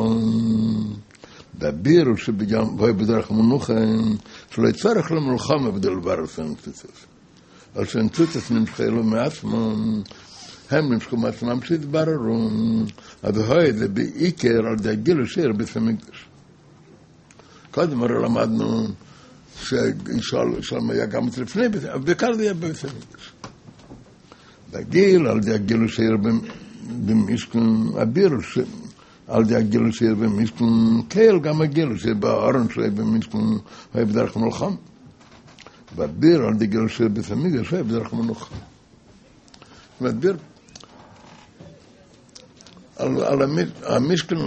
בביר שבגם, והי בדרך מנוחה, שלא יצטרך למלחמה בדלבר הסנצוצס. על סנצוצס נמשכה לו מעצמם, הם נמשכו מעצמם שהתבררו, אז הוי זה בעיקר על דגיל השיר בית המקדש. קודם הרי למדנו שישלם היה גם לפני, ובעיקר זה היה בית המקדש. דגיל על דגיל השיר במשכון אביר, על דגיל השיר במשכון קהל, גם הגיל השיר בארון שהיה במשכון, היה בדרך מלחם. באביר על דגיל השיר בית המקדש, היה בדרך מלחם. באביר, על המשכון,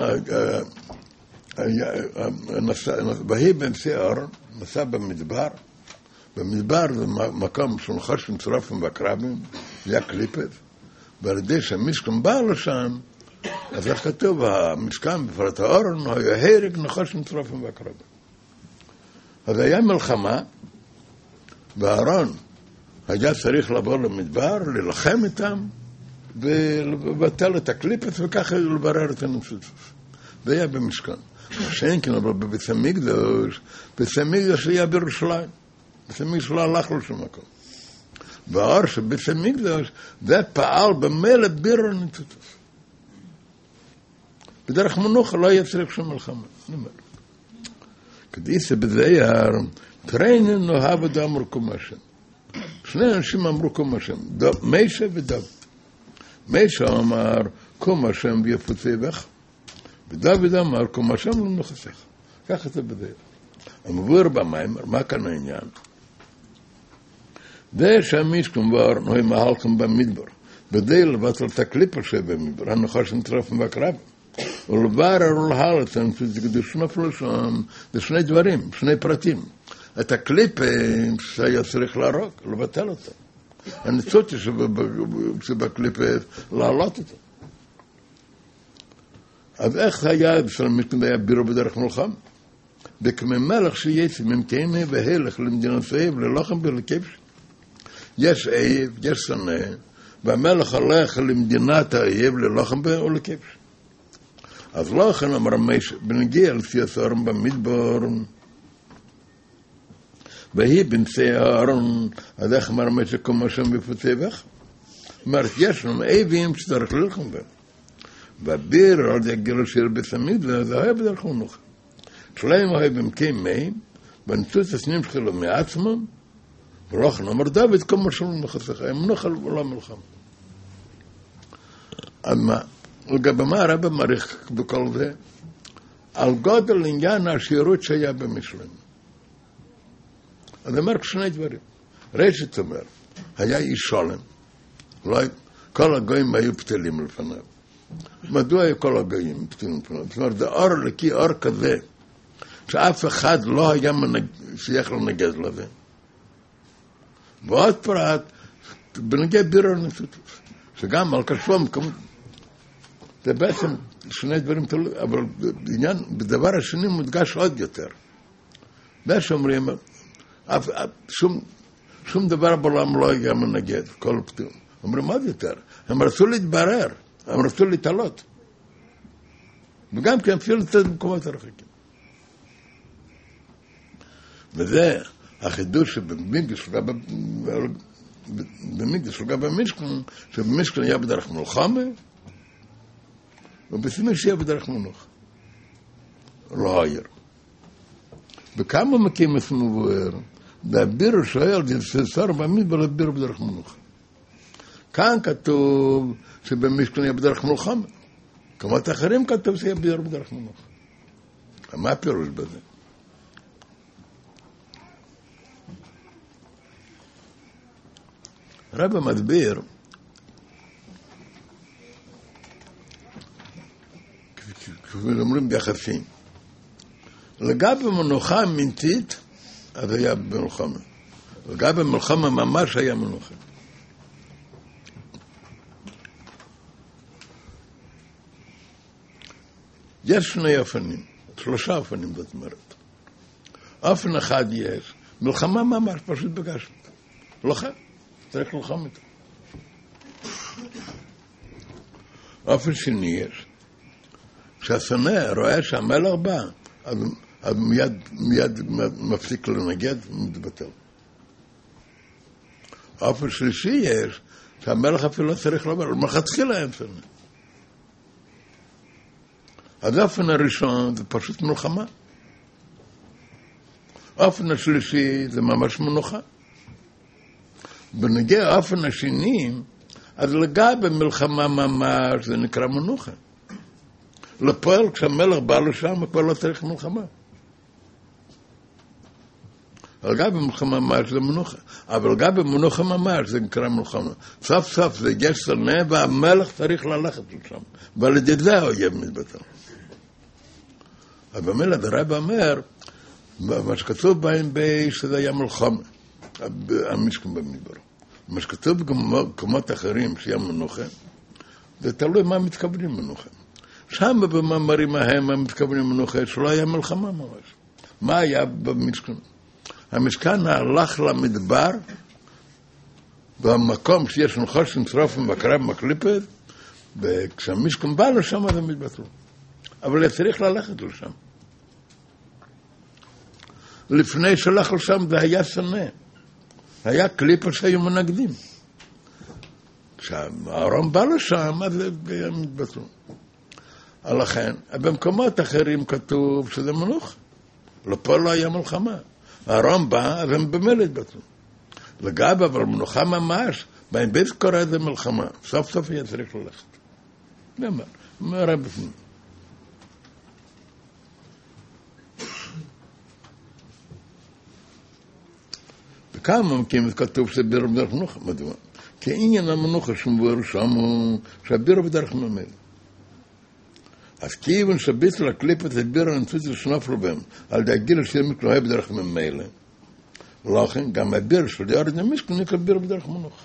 והיא בנשיא הארון, נסע במדבר, במדבר זה מקום של נחשים צרופים והקרבים, זה היה קליפת, ועל ידי שהמשכן בא לשם, אז איך כתוב, המשכן בפרט האורן, היה הרג נחשים צרופים והקרבים. אז היה מלחמה, והארון היה צריך לבוא למדבר, ללחם איתם, ולבטל את הקליפת, וככה לברר את הנפשות. זה היה במשכן. שאין כן, אבל בבית המקדש, בית המקדש היה בירושלים. בית המקדש לא הלך לשום מקום. והאור שבית המקדש, זה פעל במילא ביר הניצוצות. בדרך מנוחה לא היה צריך שום מלחמה. כדיסה בזייר, טריינן נוהב את אמרו קום השם. שני אנשים אמרו קום השם, מיישה ודוד. מיישה אמר קום השם ויפוצי בך, ודוד אמר קום השם לא נכסך. ככה זה בזייר. המבואר במיימר, מה כאן העניין? זה שהמשכן כבר נוי מהלכם במדבר, בדי לבטל את הקליפה שבמדבר, הנחשים צרופים והקרבים. ולברר ולהלצן, זה קדוש נפלו שם, זה שני דברים, שני פרטים. את הקליפה שהיה צריך להרוג, לבטל אותה. הניצותי שבקליפה, להעלות אותה. אז איך היה של המשכן היה בירו בדרך מלחם? וכמי מלך שיצא ממקיימה והלך למדינת סעיב, ללוחם ולכבש. יש אייב, יש שונא, והמלך הולך למדינת האייב, ללוחם ולכבש. אז לא כן אמר מיישה, בנגיע לפי הסערם במדבר, והיא בנשיא הארון, אז איך אמר מיישה כמו השם בפוצי בך? אומרת, יש לנו אייבים שצריך ללחם בהם. והביר על זה גילו שיר בסמיד, וזה היה בדרך מנוחה. שלהם היה במקיים מים, בנצוץ הסנים שלו מעצמם, ולכן אמר דוד כמו שלו נכסך, הם מנוחה לא מלחם. אז מה? לגבי מה הרב מעריך בכל זה? על גודל עניין השירות שהיה במשלם. אז אמר שני דברים. ראשית אומר, היה איש שולם, כל הגויים היו פתלים לפניו. מדוע היו כל הגויים פתלים לפניו? זאת אומרת, זה אור לקי אור כזה, שאף אחד לא היה שייך לנגד לזה. ועוד פרט, בנגד בירור נפוטוס, שגם על כשבום, זה בעצם שני דברים תלוי, אבל בעניין, בדבר השני מודגש עוד יותר. זה שאומרים, שום, שום דבר בעולם לא היה מנגד, כל פתאום. אומרים עוד יותר, הם רצו להתברר, הם רצו להתעלות. וגם כי הם אפילו לצאת במקומות הרחקים. וזה החידוש שבמקדש, במקדש, וגם במשכן, שבמשכן היה בדרך מלחמה, ובסימן שיהיה בדרך מנוחה. לא העיר. בכמה מקים את מבואר, והביר שואל, יססר במדבר לביר בדרך מנוחה. כאן כתוב שבמשכן יהיה בדרך מלחמה. כמות אחרים כתוב שיהיה ביר בדרך מנוחה. מה הפירוש בזה? רב המדביר, כפי אומרים ביחסים, לגבי מנוחה אמיתית, אז היה במלחמה. לגבי מלחמה ממש היה מנוחה. יש שני אופנים, שלושה אופנים זאת אומרת. אופן אחד יש, מלחמה ממש פשוט בגשת. לוחם, צריך ללחום איתו. אופן שני יש, כשהשונא רואה שהמלך בא, אז, אז מיד, מיד מפסיק לנגד ומתבטל. אופן שלישי יש, שהמלך אפילו לא צריך לומר, מלכתחילה אין שונא. אז האופן הראשון זה פשוט מלחמה. האופן השלישי זה ממש מנוחה. בנגיע האופן השני, אז לגבי מלחמה ממש זה נקרא מנוחה. לפועל כשהמלך בא לשם, כבר לא צריך מלחמה. לגבי מלחמה ממש זה מנוחה. אבל לגבי מנוחה ממש זה נקרא מלחמה. סוף סוף זה יש שונא והמלך צריך ללכת לשם. ועל ידי זה האויב מתבטל. אבל במילא הרב אומר, מה שכתוב בהם בי שזה היה מלחמה, המשכן במדבר. מה שכתוב במקומות אחרים שהיה מנוחה, זה תלוי מה מתכוונים מנוחה. שם במאמרים ההם המתכוונים מנוחה שלא היה מלחמה ממש. מה היה במשכן? המשכן הלך למדבר, במקום שיש נחושן שרופים בקרב מקליפת, וכשהמשכן בא לשם זה מתבטלו. אבל צריך ללכת לשם. לפני שהלך לשם זה היה שונא. היה קליפה שהיו מנגדים. כשהארון בא לשם, אז זה מתבטלו. לכן, במקומות אחרים כתוב שזה מנוחה. לפה לא היה מלחמה. הארון בא, אז הם במילא התבטלו. לגבי, אבל מנוחה ממש, בית קורא זה מלחמה. סוף סוף היה צריך ללכת. זה אומר, אומר בפנים. כאן ממקים כתוב שביר בדרך מנוחה, מדוע? כי עניין המנוחה שמבואר שם הוא שהביר בדרך ממילא. אז כיוון שביטל הקליפת את ביר הנצוץ לשנופלו בהם, על די הגיל אשר מתלוהה בדרך ממילא. לכן גם הביר של יורד המשכן נקרא ביר בדרך מנוחה.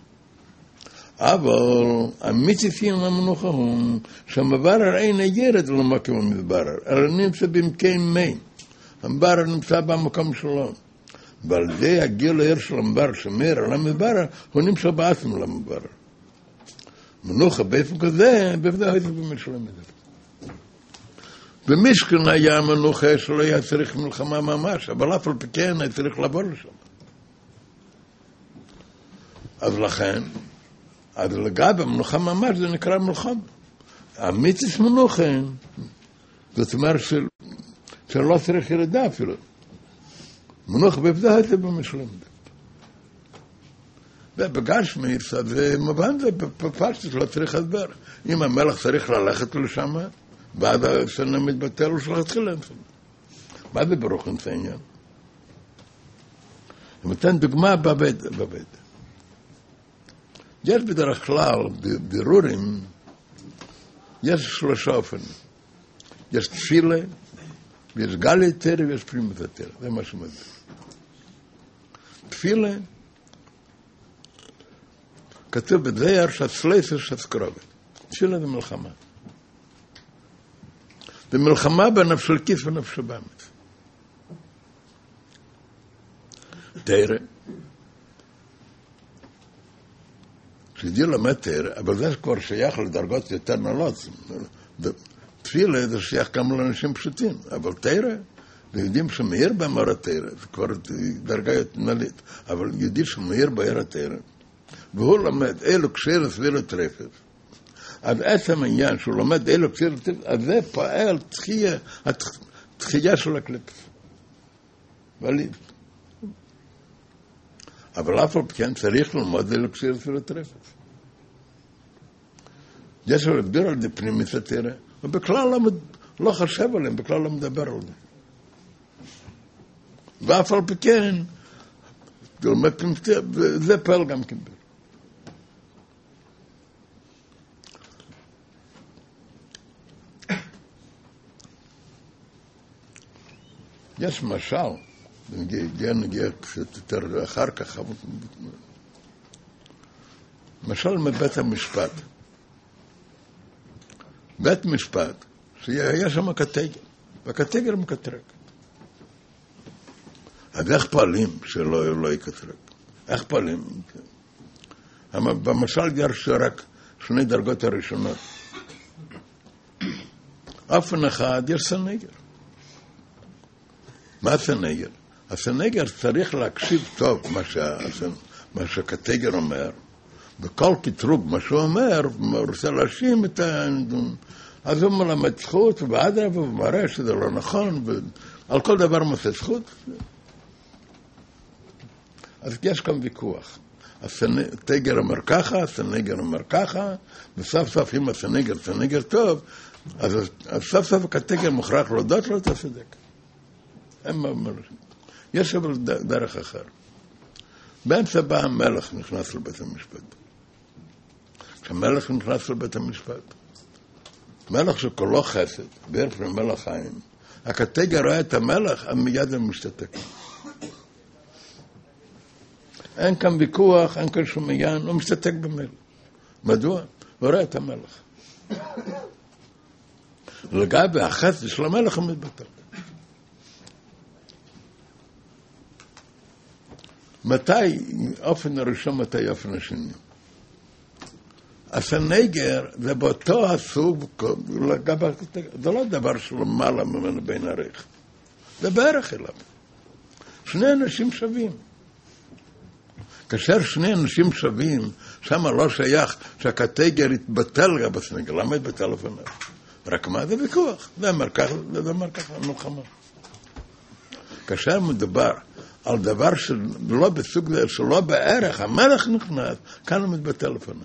אבל המצפים המנוחה הוא שהמברר אין הירד למקום המדברר, אלא נמצא במקום מי. המברר נמצא במקום שלו. ועל זה הגיל העיר של המבר שמר על המבר, הוא נמשל בעצם על המבר. מנוחה באופן כזה, בוודאי הייתי במשלם את זה. במשכן היה מנוחה שלא היה צריך מלחמה ממש, אבל אף על פי כן היה צריך לעבור לשם. אז לכן, אז לגבי מנוחה ממש זה נקרא מלחמה. המיתוס מנוחה, זאת אומרת של, שלא צריך ירידה אפילו. מנוחה בוודאי הייתי במשלם. ובגשמי, זה מובן, זה פשטות, לא צריך הסבר. אם המלך צריך ללכת לשם, ועד השנה מתבטל, הוא שלא יתחיל להם. מה זה ברוך אין זה עניין? אני נותן דוגמה בבית. יש בדרך כלל, בירורים, יש שלושה אופנים. יש תפילה, ויש גל היתר, ויש פרימת היתר. זה מה שמדבר. תפילה, כתוב בדייר שהצלסר שהצקרובת. תפילה זה מלחמה. זה מלחמה בנפש של כיס ונפש הבאמת. תרא. כשהגיעו למד תרא, אבל זה כבר שייך לדרגות יותר נעלות. תפילה זה שייך גם לאנשים פשוטים, אבל תרא, ויודעים שמאיר באמר התרא, זה כבר דרגה יותר נעלית, אבל יודעים שמאיר באר התרא, והוא למד אלו קשרס ואלו טרפת. אז עצם העניין שהוא לומד אלו קשרס וטרפת, אז זה פועל תחייה, תחייה של הקליפס. וליב. אבל אף על כן צריך ללמוד ולקשיר ולטרפת. יש להסביר על זה פנימית התרא, ובכלל לא, לא חשב עליהם, בכלל לא מדבר על זה. ואף על כן, זה פועל גם קיבל. יש משל, נגיע, נגיע קצת יותר אחר כך, משל מבית המשפט. בית משפט, שהיה שם קטגר, והקטגר מקטרק. אז איך פועלים שלא לא יקטרק? איך פועלים? במשל יש רק שני דרגות הראשונות. אופן אחד יש סנגר. מה סנגר? הסנגר צריך להקשיב טוב מה, שה, מה שהקטגר אומר. בכל קטרוג, מה שהוא אומר, הוא רוצה להאשים את ה... אז הוא מלמד זכות, ובאדרבה הוא מראה שזה לא נכון, ועל כל דבר מוצא זכות. אז יש כאן ויכוח. הסנגר אומר ככה, הסנגר אומר ככה, וסוף סוף אם הסנגר סנגר טוב, אז סוף סוף הקטגר מוכרח להודות לו את הסדק. יש אבל דרך אחר. באמצע בא המלך נכנס לבית המשפט. כשהמלך נכנס לבית המשפט, מלך שכולו חסד, בערך למלך חיים, הקטגר רואה את המלך, מיד הוא משתתק. אין כאן ויכוח, אין כאן שום עניין, הוא משתתק במלך. מדוע? הוא רואה את המלך. לגבי החסד של המלך הוא מתבטל. מתי אופן הראשון, מתי אופן השני? הסנגר זה באותו הסוג, זה לא דבר שלא מעלה ממנו בין ערך. זה בערך אליו. שני אנשים שווים. כאשר שני אנשים שווים, שם לא שייך שהקטגר יתבטל גם בסנגר. למה יתבטל לפניו? רק מה זה ויכוח? זה אומר ככה, זה אומר ככה, מלחמה. כאשר מדובר על דבר שלא בסוג זה, שלא בערך, המלך נכנס, כאן הוא מתבטל לפניו.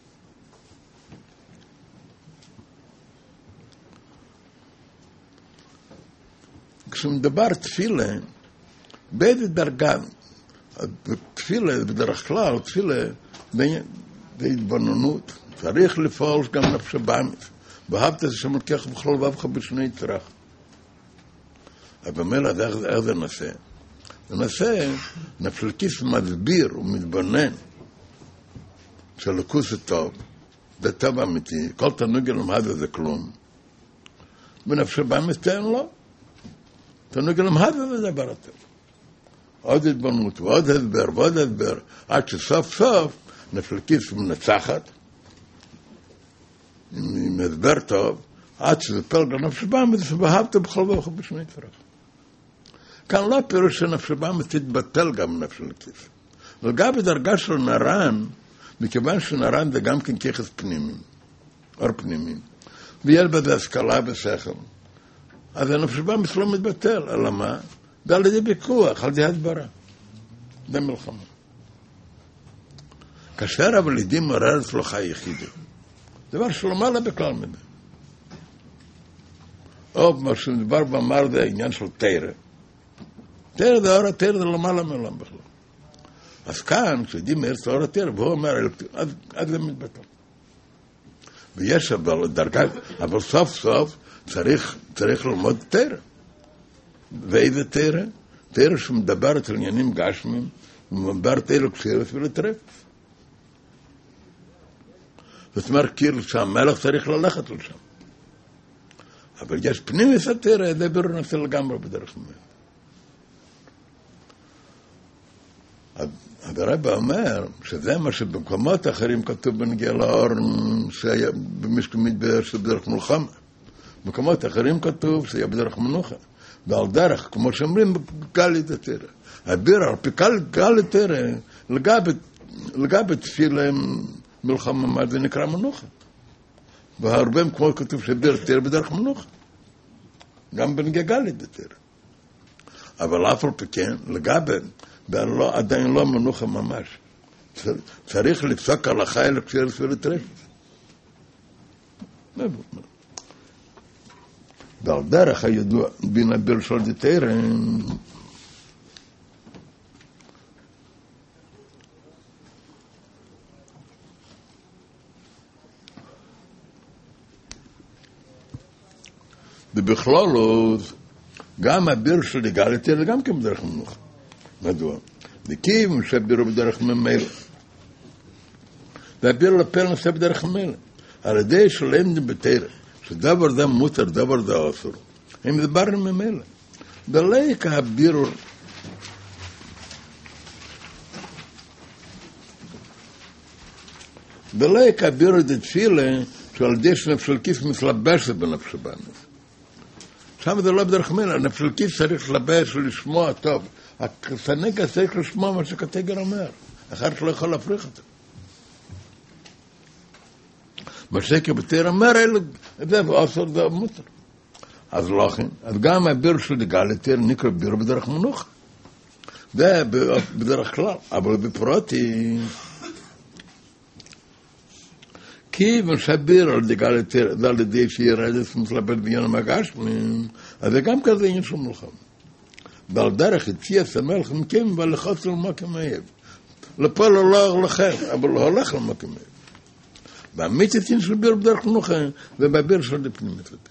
כשמדבר תפילה, באיזה דרגה, תפילה בדרך כלל, תפילה בהתבוננות, צריך לפעול גם נפש הבאמית, ואהבת את השם אלוקיך בכל לבבך בשני יצרך. אבל במילא, איך זה נעשה? זה נעשה, נפש אלוקיך מסביר ומתבונן, שהלוקוס זה טוב, זה טוב אמיתי, כל תענוג למד זה כלום, ונפש הבאמית תן לו, תענוג למד זה דבר הטוב. עוד התבוננות ועוד הסבר ועוד הסבר, עד שסוף סוף נפש אלוקיך מנצחת, עם הסבר טוב, עד שזה פלג לנפש הבאמית, ואהבת בכל לבבך בשני יצרך. כאן לא פירוש שנפש הבאמית תתבטל גם נפש אלוקיך. וגם בדרגה של נרן, מכיוון שנרן זה גם כן כיחס פנימי, אור פנימי, ויש בזה השכלה בשכל. אז הנפש הבאמית לא מתבטל, אלא מה? זה על ידי ויכוח, על ידי הסברה. זה מלחמה. כאשר אבל ידי מרר הצלחה יחידה, דבר שלא מעלה בכלל מזה. או מה שמדבר ואמר זה העניין של תרא. תרא זה אור התרא, זה לא מעלה מעולם בכלל. אז כאן, כשידי מארץ אור התרא, והוא אומר, אז, אז זה מתבטל. ויש אבל דרגה, אבל סוף סוף צריך, צריך ללמוד תרא. ואיזה תרא? תרא שמדברת על עניינים גשמים, ומדבר תרא לקשירת ולטרף. זאת אומרת, כאילו שהמלך צריך ללכת לשם. אבל יש פנימית התרא, זה ברור נעשה לגמרי בדרך כלל. הרב אומר שזה מה שבמקומות אחרים כתוב בנגיע לאור שהיה במשק מדבר שבדרך מלחמה. במקומות אחרים כתוב שהיה בדרך מנוחה. ועל דרך, כמו שאומרים, קל את התרא. הביר על פי קל את התרא, לגבי תפילה מלחמה, מה זה נקרא מנוחה. והרבה מקומות כתוב שבדרך תרא בדרך מנוחה. גם בנגגלית דתירה. אבל אף על פי כן, לגבי, לא, עדיין לא מנוחה ממש. צריך לפסוק על החי לקשיר ספירת רפש. ועל דרך הידוע בין הביר של דתירה, ובכלל גם הביר של דגלתי זה גם כן בדרך מנוחה. מדוע? וכיוון שהביר הוא בדרך ממילא. והביר לפל נעשה בדרך ממילא. על ידי שלם דבתירה, שדבר זה מותר, דבר זה אסור. הם מדברים ממילא. בליק הביר בליק הביר דתפילה שעל ידי שנפש כיס מתלבשת בנפש בנס. שם זה לא בדרך ממילא, נפש כיס צריך לבש ולשמוע טוב. הסנגה צריך לשמוע מה שכתגר אומר, אחר שלא יכול להפריך אותו. מה שכבתיר אומר, זה אסור זה מותר. אז לא כן, אז גם הביר של דגלתיר נקרא ביר בדרך מנוחה. זה בדרך כלל, אבל בפרוטי, כיוון שהביר על דגלתיר, זה על ידי שירדת מתלבט בעניין המגשמים, אז זה גם כזה עניין של מלחמה. ועל דרך הציע המלך מכם ולחוץ למקום האב. לפה לא הולך לכם, אבל לא הולך למקום האב. והמיתתין של ביר בדרך מנוחה, ובביר של דפנימית לביר.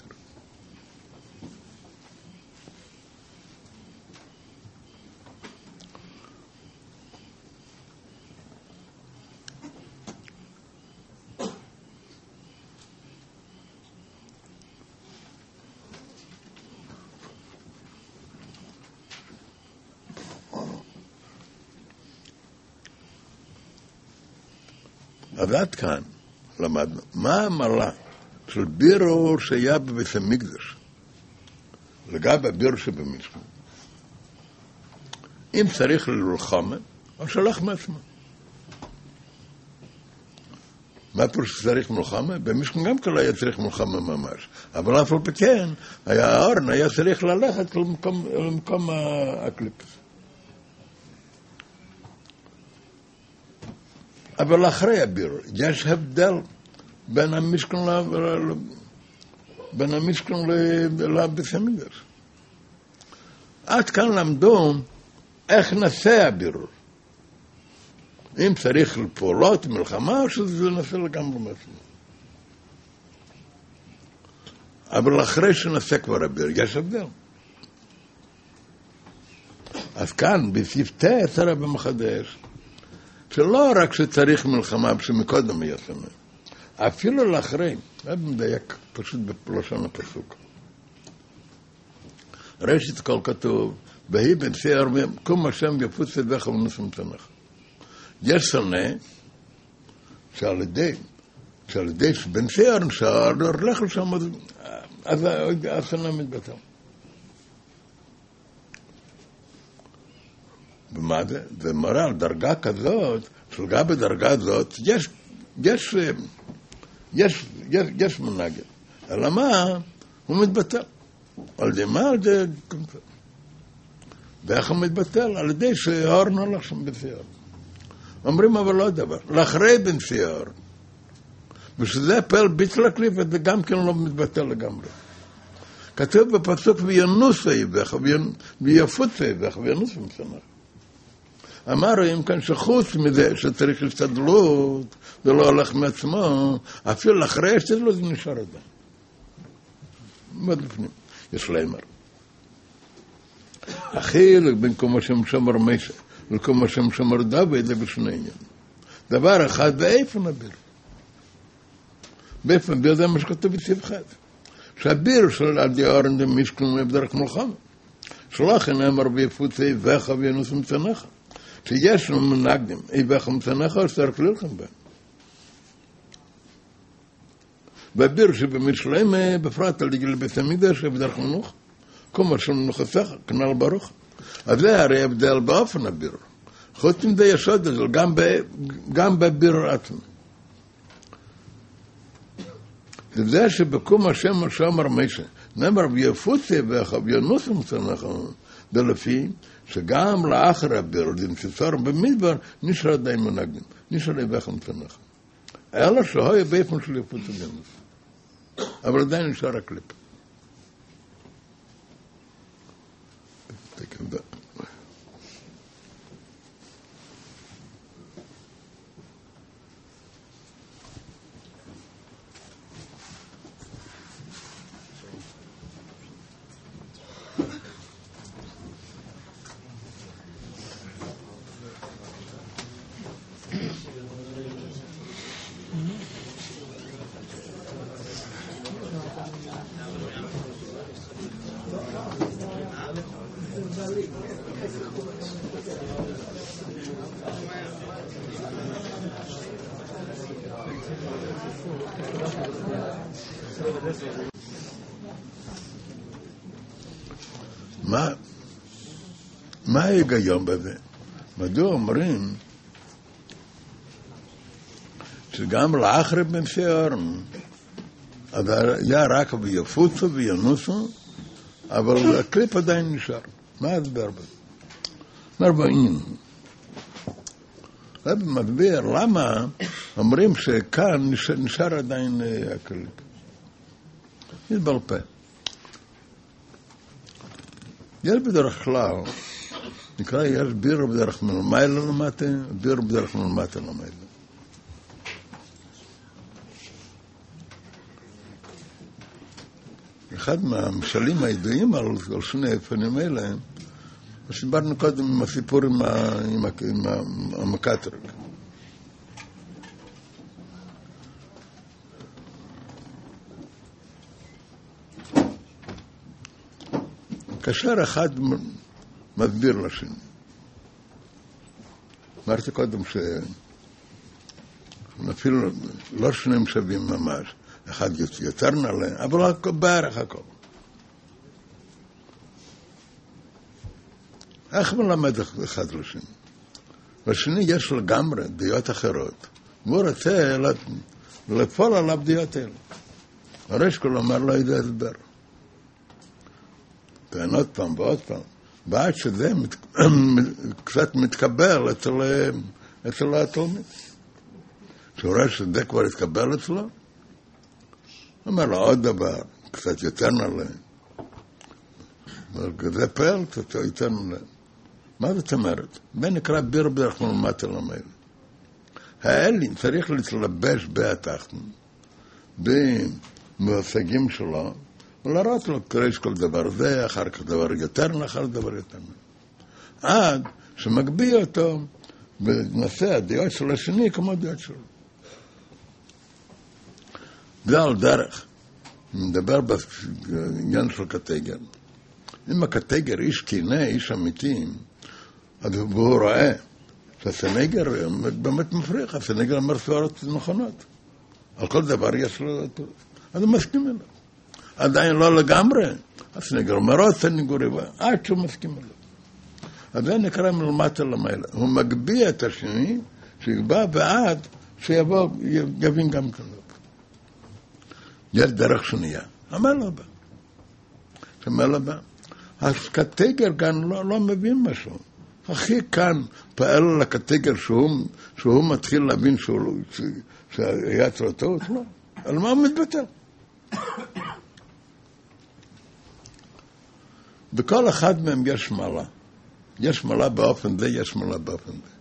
אז עד כאן למדנו, מה המעלה של בירו שהיה בבית המקדש לגבי הבירו שבמשכן? אם צריך ללחמה, הוא שלח מעצמו. מה פירוש שצריך מלחמה? במשכן גם כן היה צריך מלחמה ממש, אבל אף על פי כן, הארון היה צריך ללכת למקום, למקום הקליפס. אבל אחרי הבירו, יש הבדל בין המשכן בין המשכן לבית המקדש. עד כאן למדו איך נעשה הבירו. אם צריך לפעולות מלחמה, או שזה נעשה לגמרי מעצמו. אבל אחרי שנעשה כבר הבירו, יש הבדל. אז כאן, בספתי עשרה במחדש, שלא רק שצריך מלחמה שמקודם יסמן, אפילו לאחרי, זה מדייק פשוט בלשון הפסוק. ראשית כל כתוב, בהי בן שיער קום השם יפוץ ידך ונשום צנח. יש שונא שעל ידי, שעל ידי בן שיער שער, הולך לשם, אז השונא מתבטל. ומה זה? זה מראה על דרגה כזאת, שלגה בדרגה הזאת, יש, יש, יש, יש, יש מנהגת. אלא מה? הוא מתבטל. על ידי מה? על ידי... ואיך הוא מתבטל? על ידי שיער נולך שם בשיער. אומרים אבל לא דבר. לאחרי בן שיער. ושזה פל ביטל הקליף, וזה גם כן לא מתבטל לגמרי. כתוב בפסוק וינוס היבך, ויפוץ היבך, וינוס ומצנח. אמרו אם כאן שחוץ מזה שצריך השתדלות, זה לא הולך מעצמו, אפילו אחרי השתדלות זה נשאר עדיין. מאוד לפנים. יש להם אמר. אחי, בין כל מה שם שמר משה, לכל מה שם שמר דוד, זה בשני עניין. דבר אחד, ואיפה נביר? באיפה נביר זה מה שכתוב בציב אחד. שהביר של עדי אורן דמשכן בדרך מלחמה. שלחן אמר ויפוץ איבך וינוס ומצנח. שיש לנו מנגדים, איבך ומצנח, אז צריך ללחם בהם. והביר שבמשלם, בפרט על יגל בית המקדש, בדרך מנוח, כל מה שמנוח הסך, כנל ברוך. אז זה הרי הבדל באופן הביר. חוץ מזה יש עוד זה, גם, גם בביר עצמו. זה שבקום השם שאמר משה, נאמר ויפוץ יבך וינוסו מצנך, ולפי שגם לאחר הבירדים שצור במדבר נשאר עדיין מנגדים, נשאר יבך מצנך. אלא שהוי באופן של יפוץ וינוס. אבל עדיין נשאר הקליפ. תקבל. מה, מה ההיגיון בזה? מדוע אומרים שגם לאחרי בנפי אורן, אבל היה רק ויפוצו וינוסו, אבל הקליפ עדיין נשאר. מה הסבר בזה? מרבעים. רב מסביר למה אומרים שכאן נשאר עדיין הקליפ. נדבר פה. יש בדרך כלל, נקרא, יש ביר בדרך מלמעלה למטה, ביר בדרך מלמטה למעלה. אחד מהמשלים הידועים על שני הפנים האלה, שדיברנו קודם עם הסיפור עם, עם, עם המקטרק. כאשר אחד מסביר לשני. אמרתי קודם שאפילו לא שניהם שווים ממש. אחד יותר נעלה, אבל בערך הכל. איך מלמד אחד לשני? לשני יש לגמרי דעות אחרות, והוא רוצה לפעול על הבדעות האלה. הרי שכל אומר לא יודע הסבר. ואין עוד פעם ועוד פעם. ועד שזה מת, קצת מתקבל אצל, אצל התלמיד. שהוא רואה שזה כבר התקבל אצלו, הוא אומר לו עוד דבר, קצת יותר נעלה. זה פועל קצת יותר נעלה. מה זאת אומרת? זה נקרא ביר בדרך מלמטה למעלה. האלים צריך להתלבש בהתחתן, במושגים שלו, ולראות לו קריש כל דבר זה, אחר כך דבר יותר, אחר דבר יותר. עד שמגביא אותו בנושא הדעות של השני כמו הדעות שלו. זה על דרך. מדבר בעניין של קטגר. אם הקטגר איש כינה, איש אמיתי, והוא רואה שהסנגר באמת מפריח, הסנגר אומר סברות נכונות. על כל דבר יש לו... אז הוא מסכים אליו. עדיין לא לגמרי. הסנגר אומר עוד סנגור יבוא, עד שהוא מסכים אליו. אז זה נקרא מלמטה למעלה. הוא מגביא את השני, שיבא ועד שיבוא, יבין גם כלו. יש דרך שנייה. אמר לו בה. אמר לו בה. אז קטגר כאן לא, לא מבין משהו. הכי כאן פעל על הקטגר שהוא, שהוא מתחיל להבין שהוא, שהיה אצלו טעות, לא. על מה הוא מתבטל? בכל אחד מהם יש מעלה. יש מעלה באופן זה, יש מעלה באופן זה.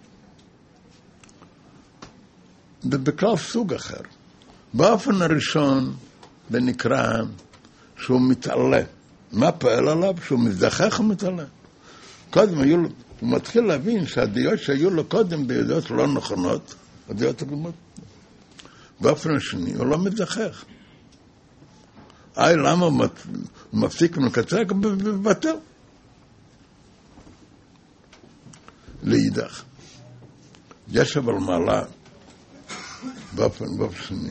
ובכלל סוג אחר. באופן הראשון, זה נקרא שהוא מתעלה. מה פעל עליו? שהוא מזדחך ומתעלה. קודם היו לו, הוא מתחיל להבין שהדעות שהיו לו קודם דעות לא נכונות, הדעות הקודמות. באופן השני, הוא לא מזדחך. איי, למה הוא מפסיק ומקצר? בבטל. להידח. יש אבל מעלה באופן, באופן שני.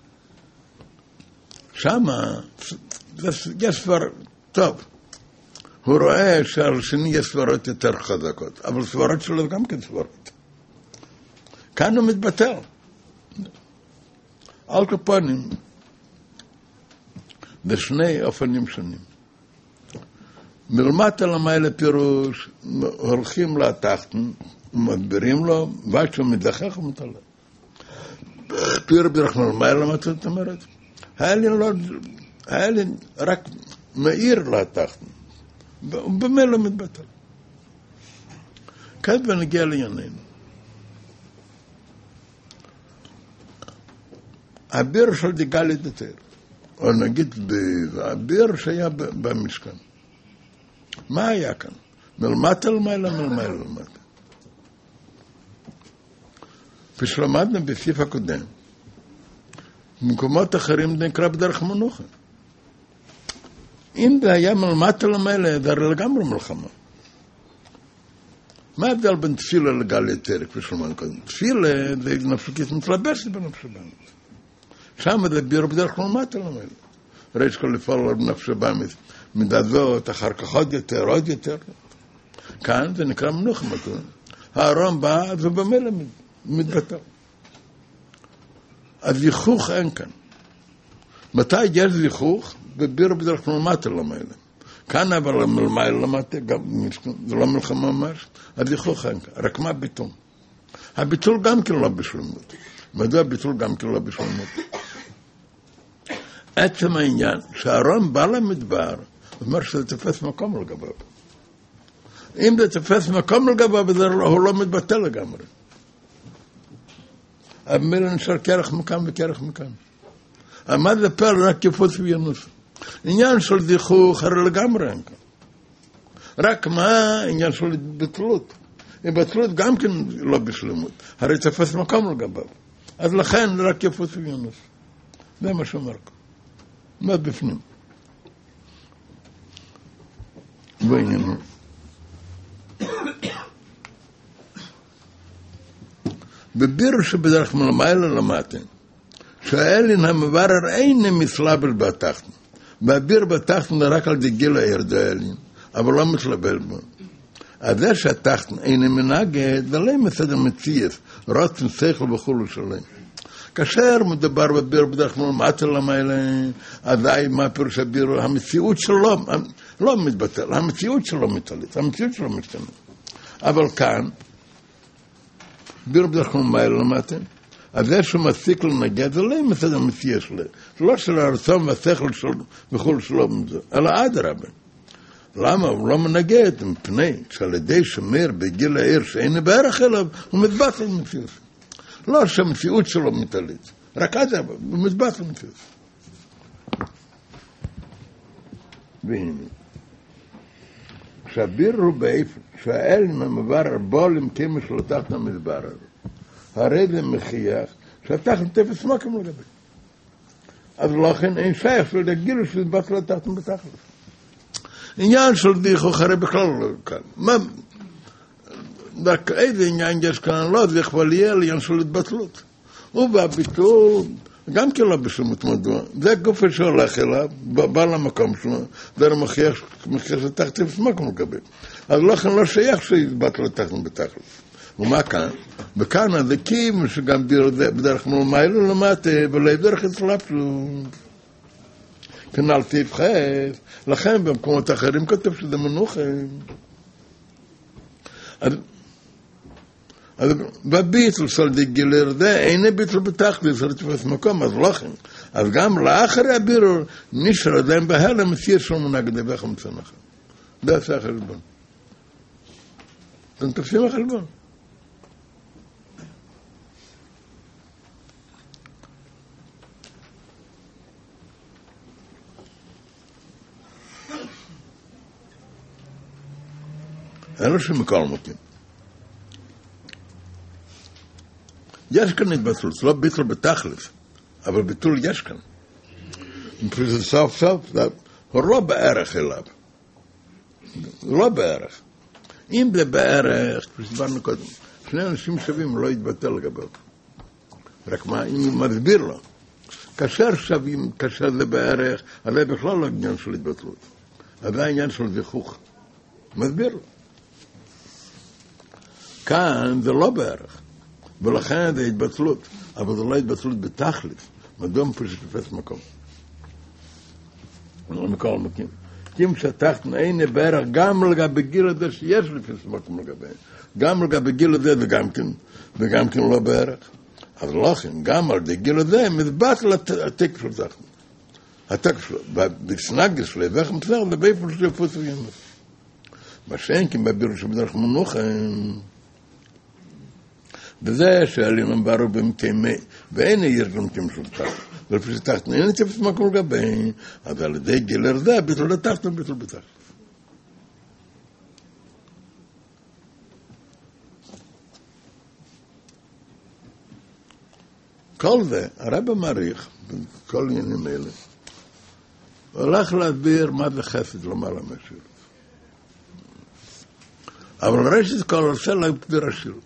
שמה יש סבר טוב. הוא רואה שעל שני יש סברות יותר חזקות, אבל סברות שלו גם כן סברות. כאן הוא מתבטל. על כפונים, זה שני אופנים שונים. מלמטה למעלה פירוש, הולכים לתחתן, ומדבירים לו, ועד שהוא מתלחך ומתעלה. פיר בדרך מלמעלה למטה, זאת אומרת, היה לי, לא, היה לי רק מאיר לתחתן, ובמילא מתבטל. כעת ונגיע לענייננו. הביר של דגלי דתר, או נגיד הביר שהיה במשכן. מה היה כאן? מלמטה למעלה, מלמעלה למטה. כשלמדנו בסעיף הקודם, במקומות אחרים זה נקרא בדרך מנוחה. אם זה היה מלמטה למעלה, זה הרי לגמרי מלחמה. מה ההבדל בין תפילה לגל יותר, כפי שלמדנו קודם? תפילה זה נפשוקית מתלבשת בנפש הבאמת. שם זה ביר בדרך מלמטה למעלה. ראש כל לפעול על נפש הבאמת. מדדות, אחר כך עוד יותר, עוד יותר. כאן זה נקרא מנוחה מקום. הארון בא ובמילא מתבטל. הזיכוך אין כאן. מתי יש זיכוך? בביר בדרך מלמטה למעלה. כאן אבל מלמעלה למטה, זה לא מלחמה ממש, הזיכוך אין כאן. רק מה ביטול? הביטול גם כן לא בשלמות. מדוע הביטול גם כן לא בשלמות? עצם העניין, שהארון בא למדבר, אומר שזה תפס מקום לגביו. אם זה תפס מקום לגביו, הוא לא מתבטל לגמרי. המילה נשאר כרך מכאן וכרך מכאן. עמד לפעל רק יפוץ וינוס. עניין של זיכוך הרי לגמרי אין כאן. רק מה עניין של התבטלות? התבטלות גם כן לא בשלמות. הרי תפס מקום לגביו. אז לכן רק יפוץ וינוס. זה מה שאומר כאן. מה בפנים? בעניינו. בביר שבדרך מלמעלה למטה, שהאלין המברר אין מסלבל בתחתן. והביר בתחתן זה רק על דגיל הירד האלין, אבל לא מסלבל בו. אז זה שהתחתן אין מנהגת, זה לא מסדר מציאס, רוצן שכל וכולו שלהם. כאשר מדבר בביר בדרך מלמטה למעלה, אזי מה פירוש הביר, המציאות שלו לא מתבטל, המציאות שלו מתעלית, המציאות שלו משתנה. אבל כאן, ביר בדרך מלמעלה למטה, אז זה שהוא מסיק לנגד, זה לא מסדר מציאה שלו, זה לא של הרצון והשכל שלו וכולו שלו, אלא אדרבה. למה? הוא לא מנגד, מפני שעל ידי שמר בגיל העיר שאין בערך אליו, הוא מתבטל מציאות. לא שהמציאות שלו מתעלית, רק עד זה, הוא מתבטל מציאות. והנה, שהביר הוא באיפן, שהאל ממבר בולם כמה שלא תחת המדבר הזה. הרי זה מכיח שהתחת תפס מקום לגבי. אז לכן אין שייך של דגילו שתבטל לתחת בתחת. עניין של דיכוך הרי בכלל לא כאן. מה? רק איזה עניין יש כאן, לא, זה יכול יהיה לעניין של התבטלות. ובביטול, גם כן לא בשלמות מדוע. זה גוף שהולך אליו, בא למקום שלו, זה מכריח שתחת תפס מקום לגבי. אז לכן לא שייך שיתבטל לתחת בתחת. ומה כאן? וכאן הדקים שגם בדרך מלמעלה למטה, ולא בדרך התלבטות. כנ"ל סעיף חס, לכן במקומות אחרים כתוב שזה מנוחה. אז, אז בביטל של דגילר זה, אין ביטל בתחתית, זה תפס מקום, אז לכן. אז גם לאחרי הבירור, נשאר עדיין בהלם, מסיר של מנהג דבך המצנחה. זה עשה החשבון. אתם תופסים החשבון. אין לו שמכל מותים. יש כאן התבטלות, זה לא ביטול בתכלס, אבל ביטול יש כאן. זה סוף סוף, הוא לא בערך אליו. הוא לא בערך. אם זה בערך, כפי שדיברנו קודם, שני אנשים שווים לא יתבטל לגביו. רק מה, אם הוא מסביר לו, כאשר שווים, כאשר זה בערך, אז זה בכלל לא עניין של התבטלות. אז זה העניין של זיכוך. מסביר לו. כאן זה לא בערך, ולכן זה התבטלות, אבל זה לא התבטלות בתכלית, מדוע מפני שתופס מקום. מכל מקים. קים שתחתן אין בערך גם לגבי גיל הזה שיש לפי סמוקים לגבי. גם לגבי גיל הזה וגם כן, וגם כן לא בערך. אז לכן, גם על די גיל הזה, מתבט לתקף של תחתן. התקף שלו, בסנגס שלו, ואיך מצטער, ובאיפה של יפוץ וינוס. מה שאין, כי בבירו שבדרך מנוחם, וזה שעלים בארו במקיימי, ואין עיר למקים של תחתן. ולפי שתחתן, אין תפס מקום לגבי, אז על ידי גילר זה, ביטל לתחתן, ביטל בתחתן. כל זה, הרב מעריך, בכל עניינים האלה, הולך להסביר מה זה חסד למעלה מהשירות. אבל ראשית כל עושה להגביר השירות.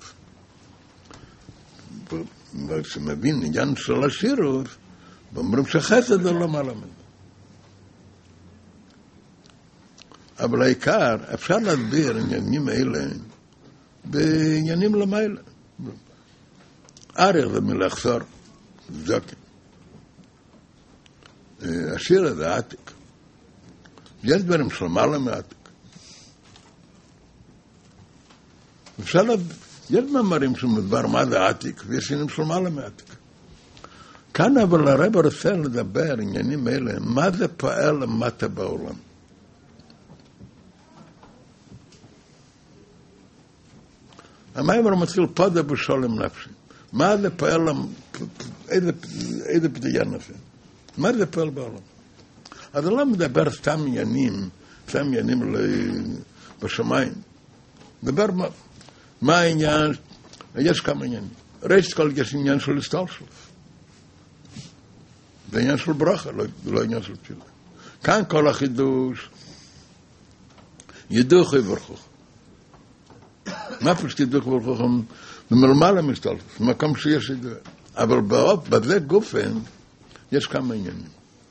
וכשמבין עניין של השירות, ואומרים שחסד זה למעלה מזה. אבל העיקר, אפשר להסביר עניינים האלה בעניינים למעלה. אריך זה מלאכסור. זוקן. השיר הזה עתיק. יש דברים של מעלה מעתיק. אפשר להבין, יש מאמרים שמדבר מה זה עתיק, ויש עניינים של מעלה מעתיק. כאן אבל הרב רוצה לדבר עניינים אלה, מה זה פועל למטה בעולם. המאמר מתחיל פודה בשולם נפשי. מה זה פועל, איזה, איזה פתיין הזה? מה זה פועל בעולם? אז אני לא מדבר סתם עניינים, סתם עניינים בשמיים. מדבר מה, מה העניין, יש כמה עניינים. ראשית כל יש עניין של הסתלשלות. זה עניין של ברכה, לא, לא עניין של תפילה. כאן כל החידוש, ידוך וברכוך. מה פשוט ידוך וברכוך? ומלמעלה מסתלשלות, מקום שיש ידוע. אבל באופ, בזה גופן, יש כמה עניינים.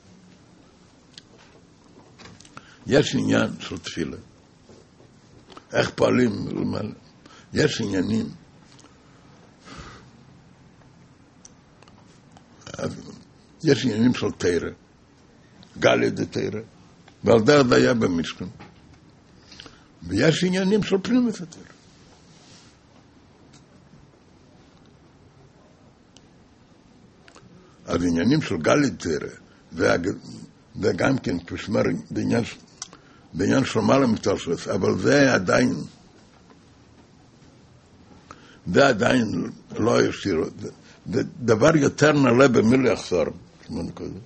יש עניין של תפילה. איך פועלים למעלה? יש עניינים. יש עניינים של תירה. גליה דה תירה. ועל דרך זה היה במשכן. ויש עניינים של פנימית התירה. אז עניינים של גליה דה תירה, וגם כן פשמר בעניין, בעניין של מעלה מסתלשלות, אבל זה עדיין, זה עדיין לא ישיר, זה דבר יותר נעלה במילי אחסור, שמונה כזה.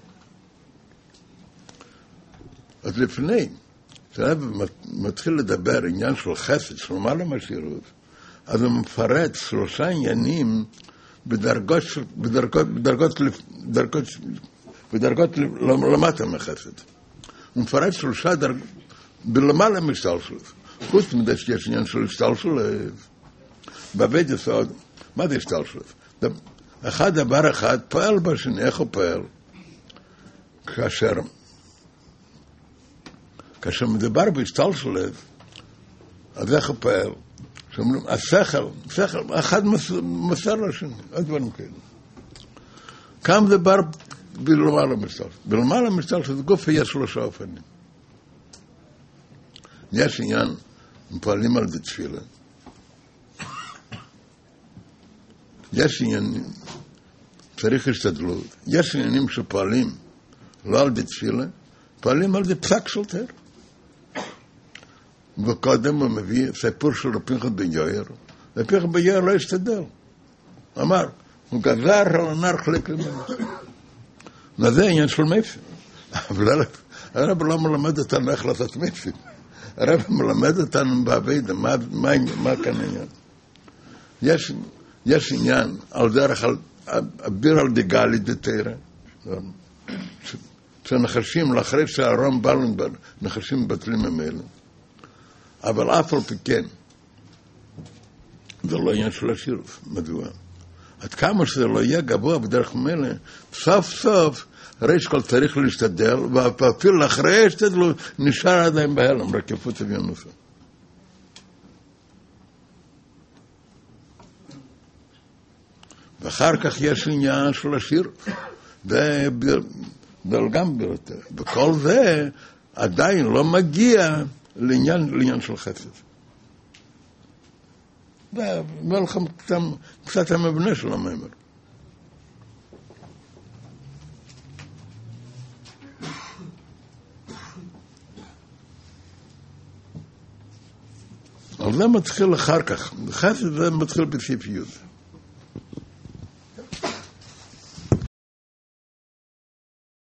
אז לפני, כשאני מתחיל לדבר עניין של חסד, של מעלה מהשירות, אז הוא מפרט שלושה עניינים בדרגות, בדרגות, בדרגות, בדרגות, בדרגות למטה מחסד. הוא מפרט שלושה דרגות, בלמעלה מסתלשלות. חוץ מזה שיש עניין של הסתלשלות, בבית יסוד, מה זה הסתלשלות? אחד דבר אחד פועל בשני, איך הוא פועל? כאשר, כאשר מדבר בהסתלשלות, אז איך הוא פועל? שאומרים, השכל, שכל, אחד מסר לשני, עוד דברים כאלה. כאן מדבר בלמעלה מסתלשלות. בלמעלה מסתלשלות, גוף יש שלושה אופנים. יש עניין, פועלים על זה תפילה. יש עניינים, צריך השתדלות. יש עניינים שפועלים לא על זה תפילה, פועלים על זה פסק של תר. וקודם הוא מביא סיפור של רפינחס בן יאיר. רפינחס בן יאיר לא השתדל. אמר, הוא גזר על הנער חלק למנו. וזה עניין של מפי. אבל הרב לא מלמד אותנו איך לעשות מפי. הרב מלמד אותנו בעבידה, מה, מה, מה כאן העניין. יש, יש עניין על דרך, אביר על דגלי דתירה, שנחשים לאחרי שהרם בלנברג, נחשים בטלים ממילא. אבל אף על פי כן, זה לא עניין של השירות. מדוע? עד כמה שזה לא יהיה גבוה בדרך מילא, סוף סוף, ראש כל צריך להשתדל, ואפילו אחרי השתדלות, נשאר עדיין בהלם, רק יפוץ וינוסה. ואחר כך יש עניין של השירות. אבל גם ביותר. וכל זה עדיין לא מגיע לעניין, לעניין של חסד. זה אומר לכם קצת, קצת המבנה של המאמר. אבל זה מתחיל אחר כך. חסד זה מתחיל בסעיף י'.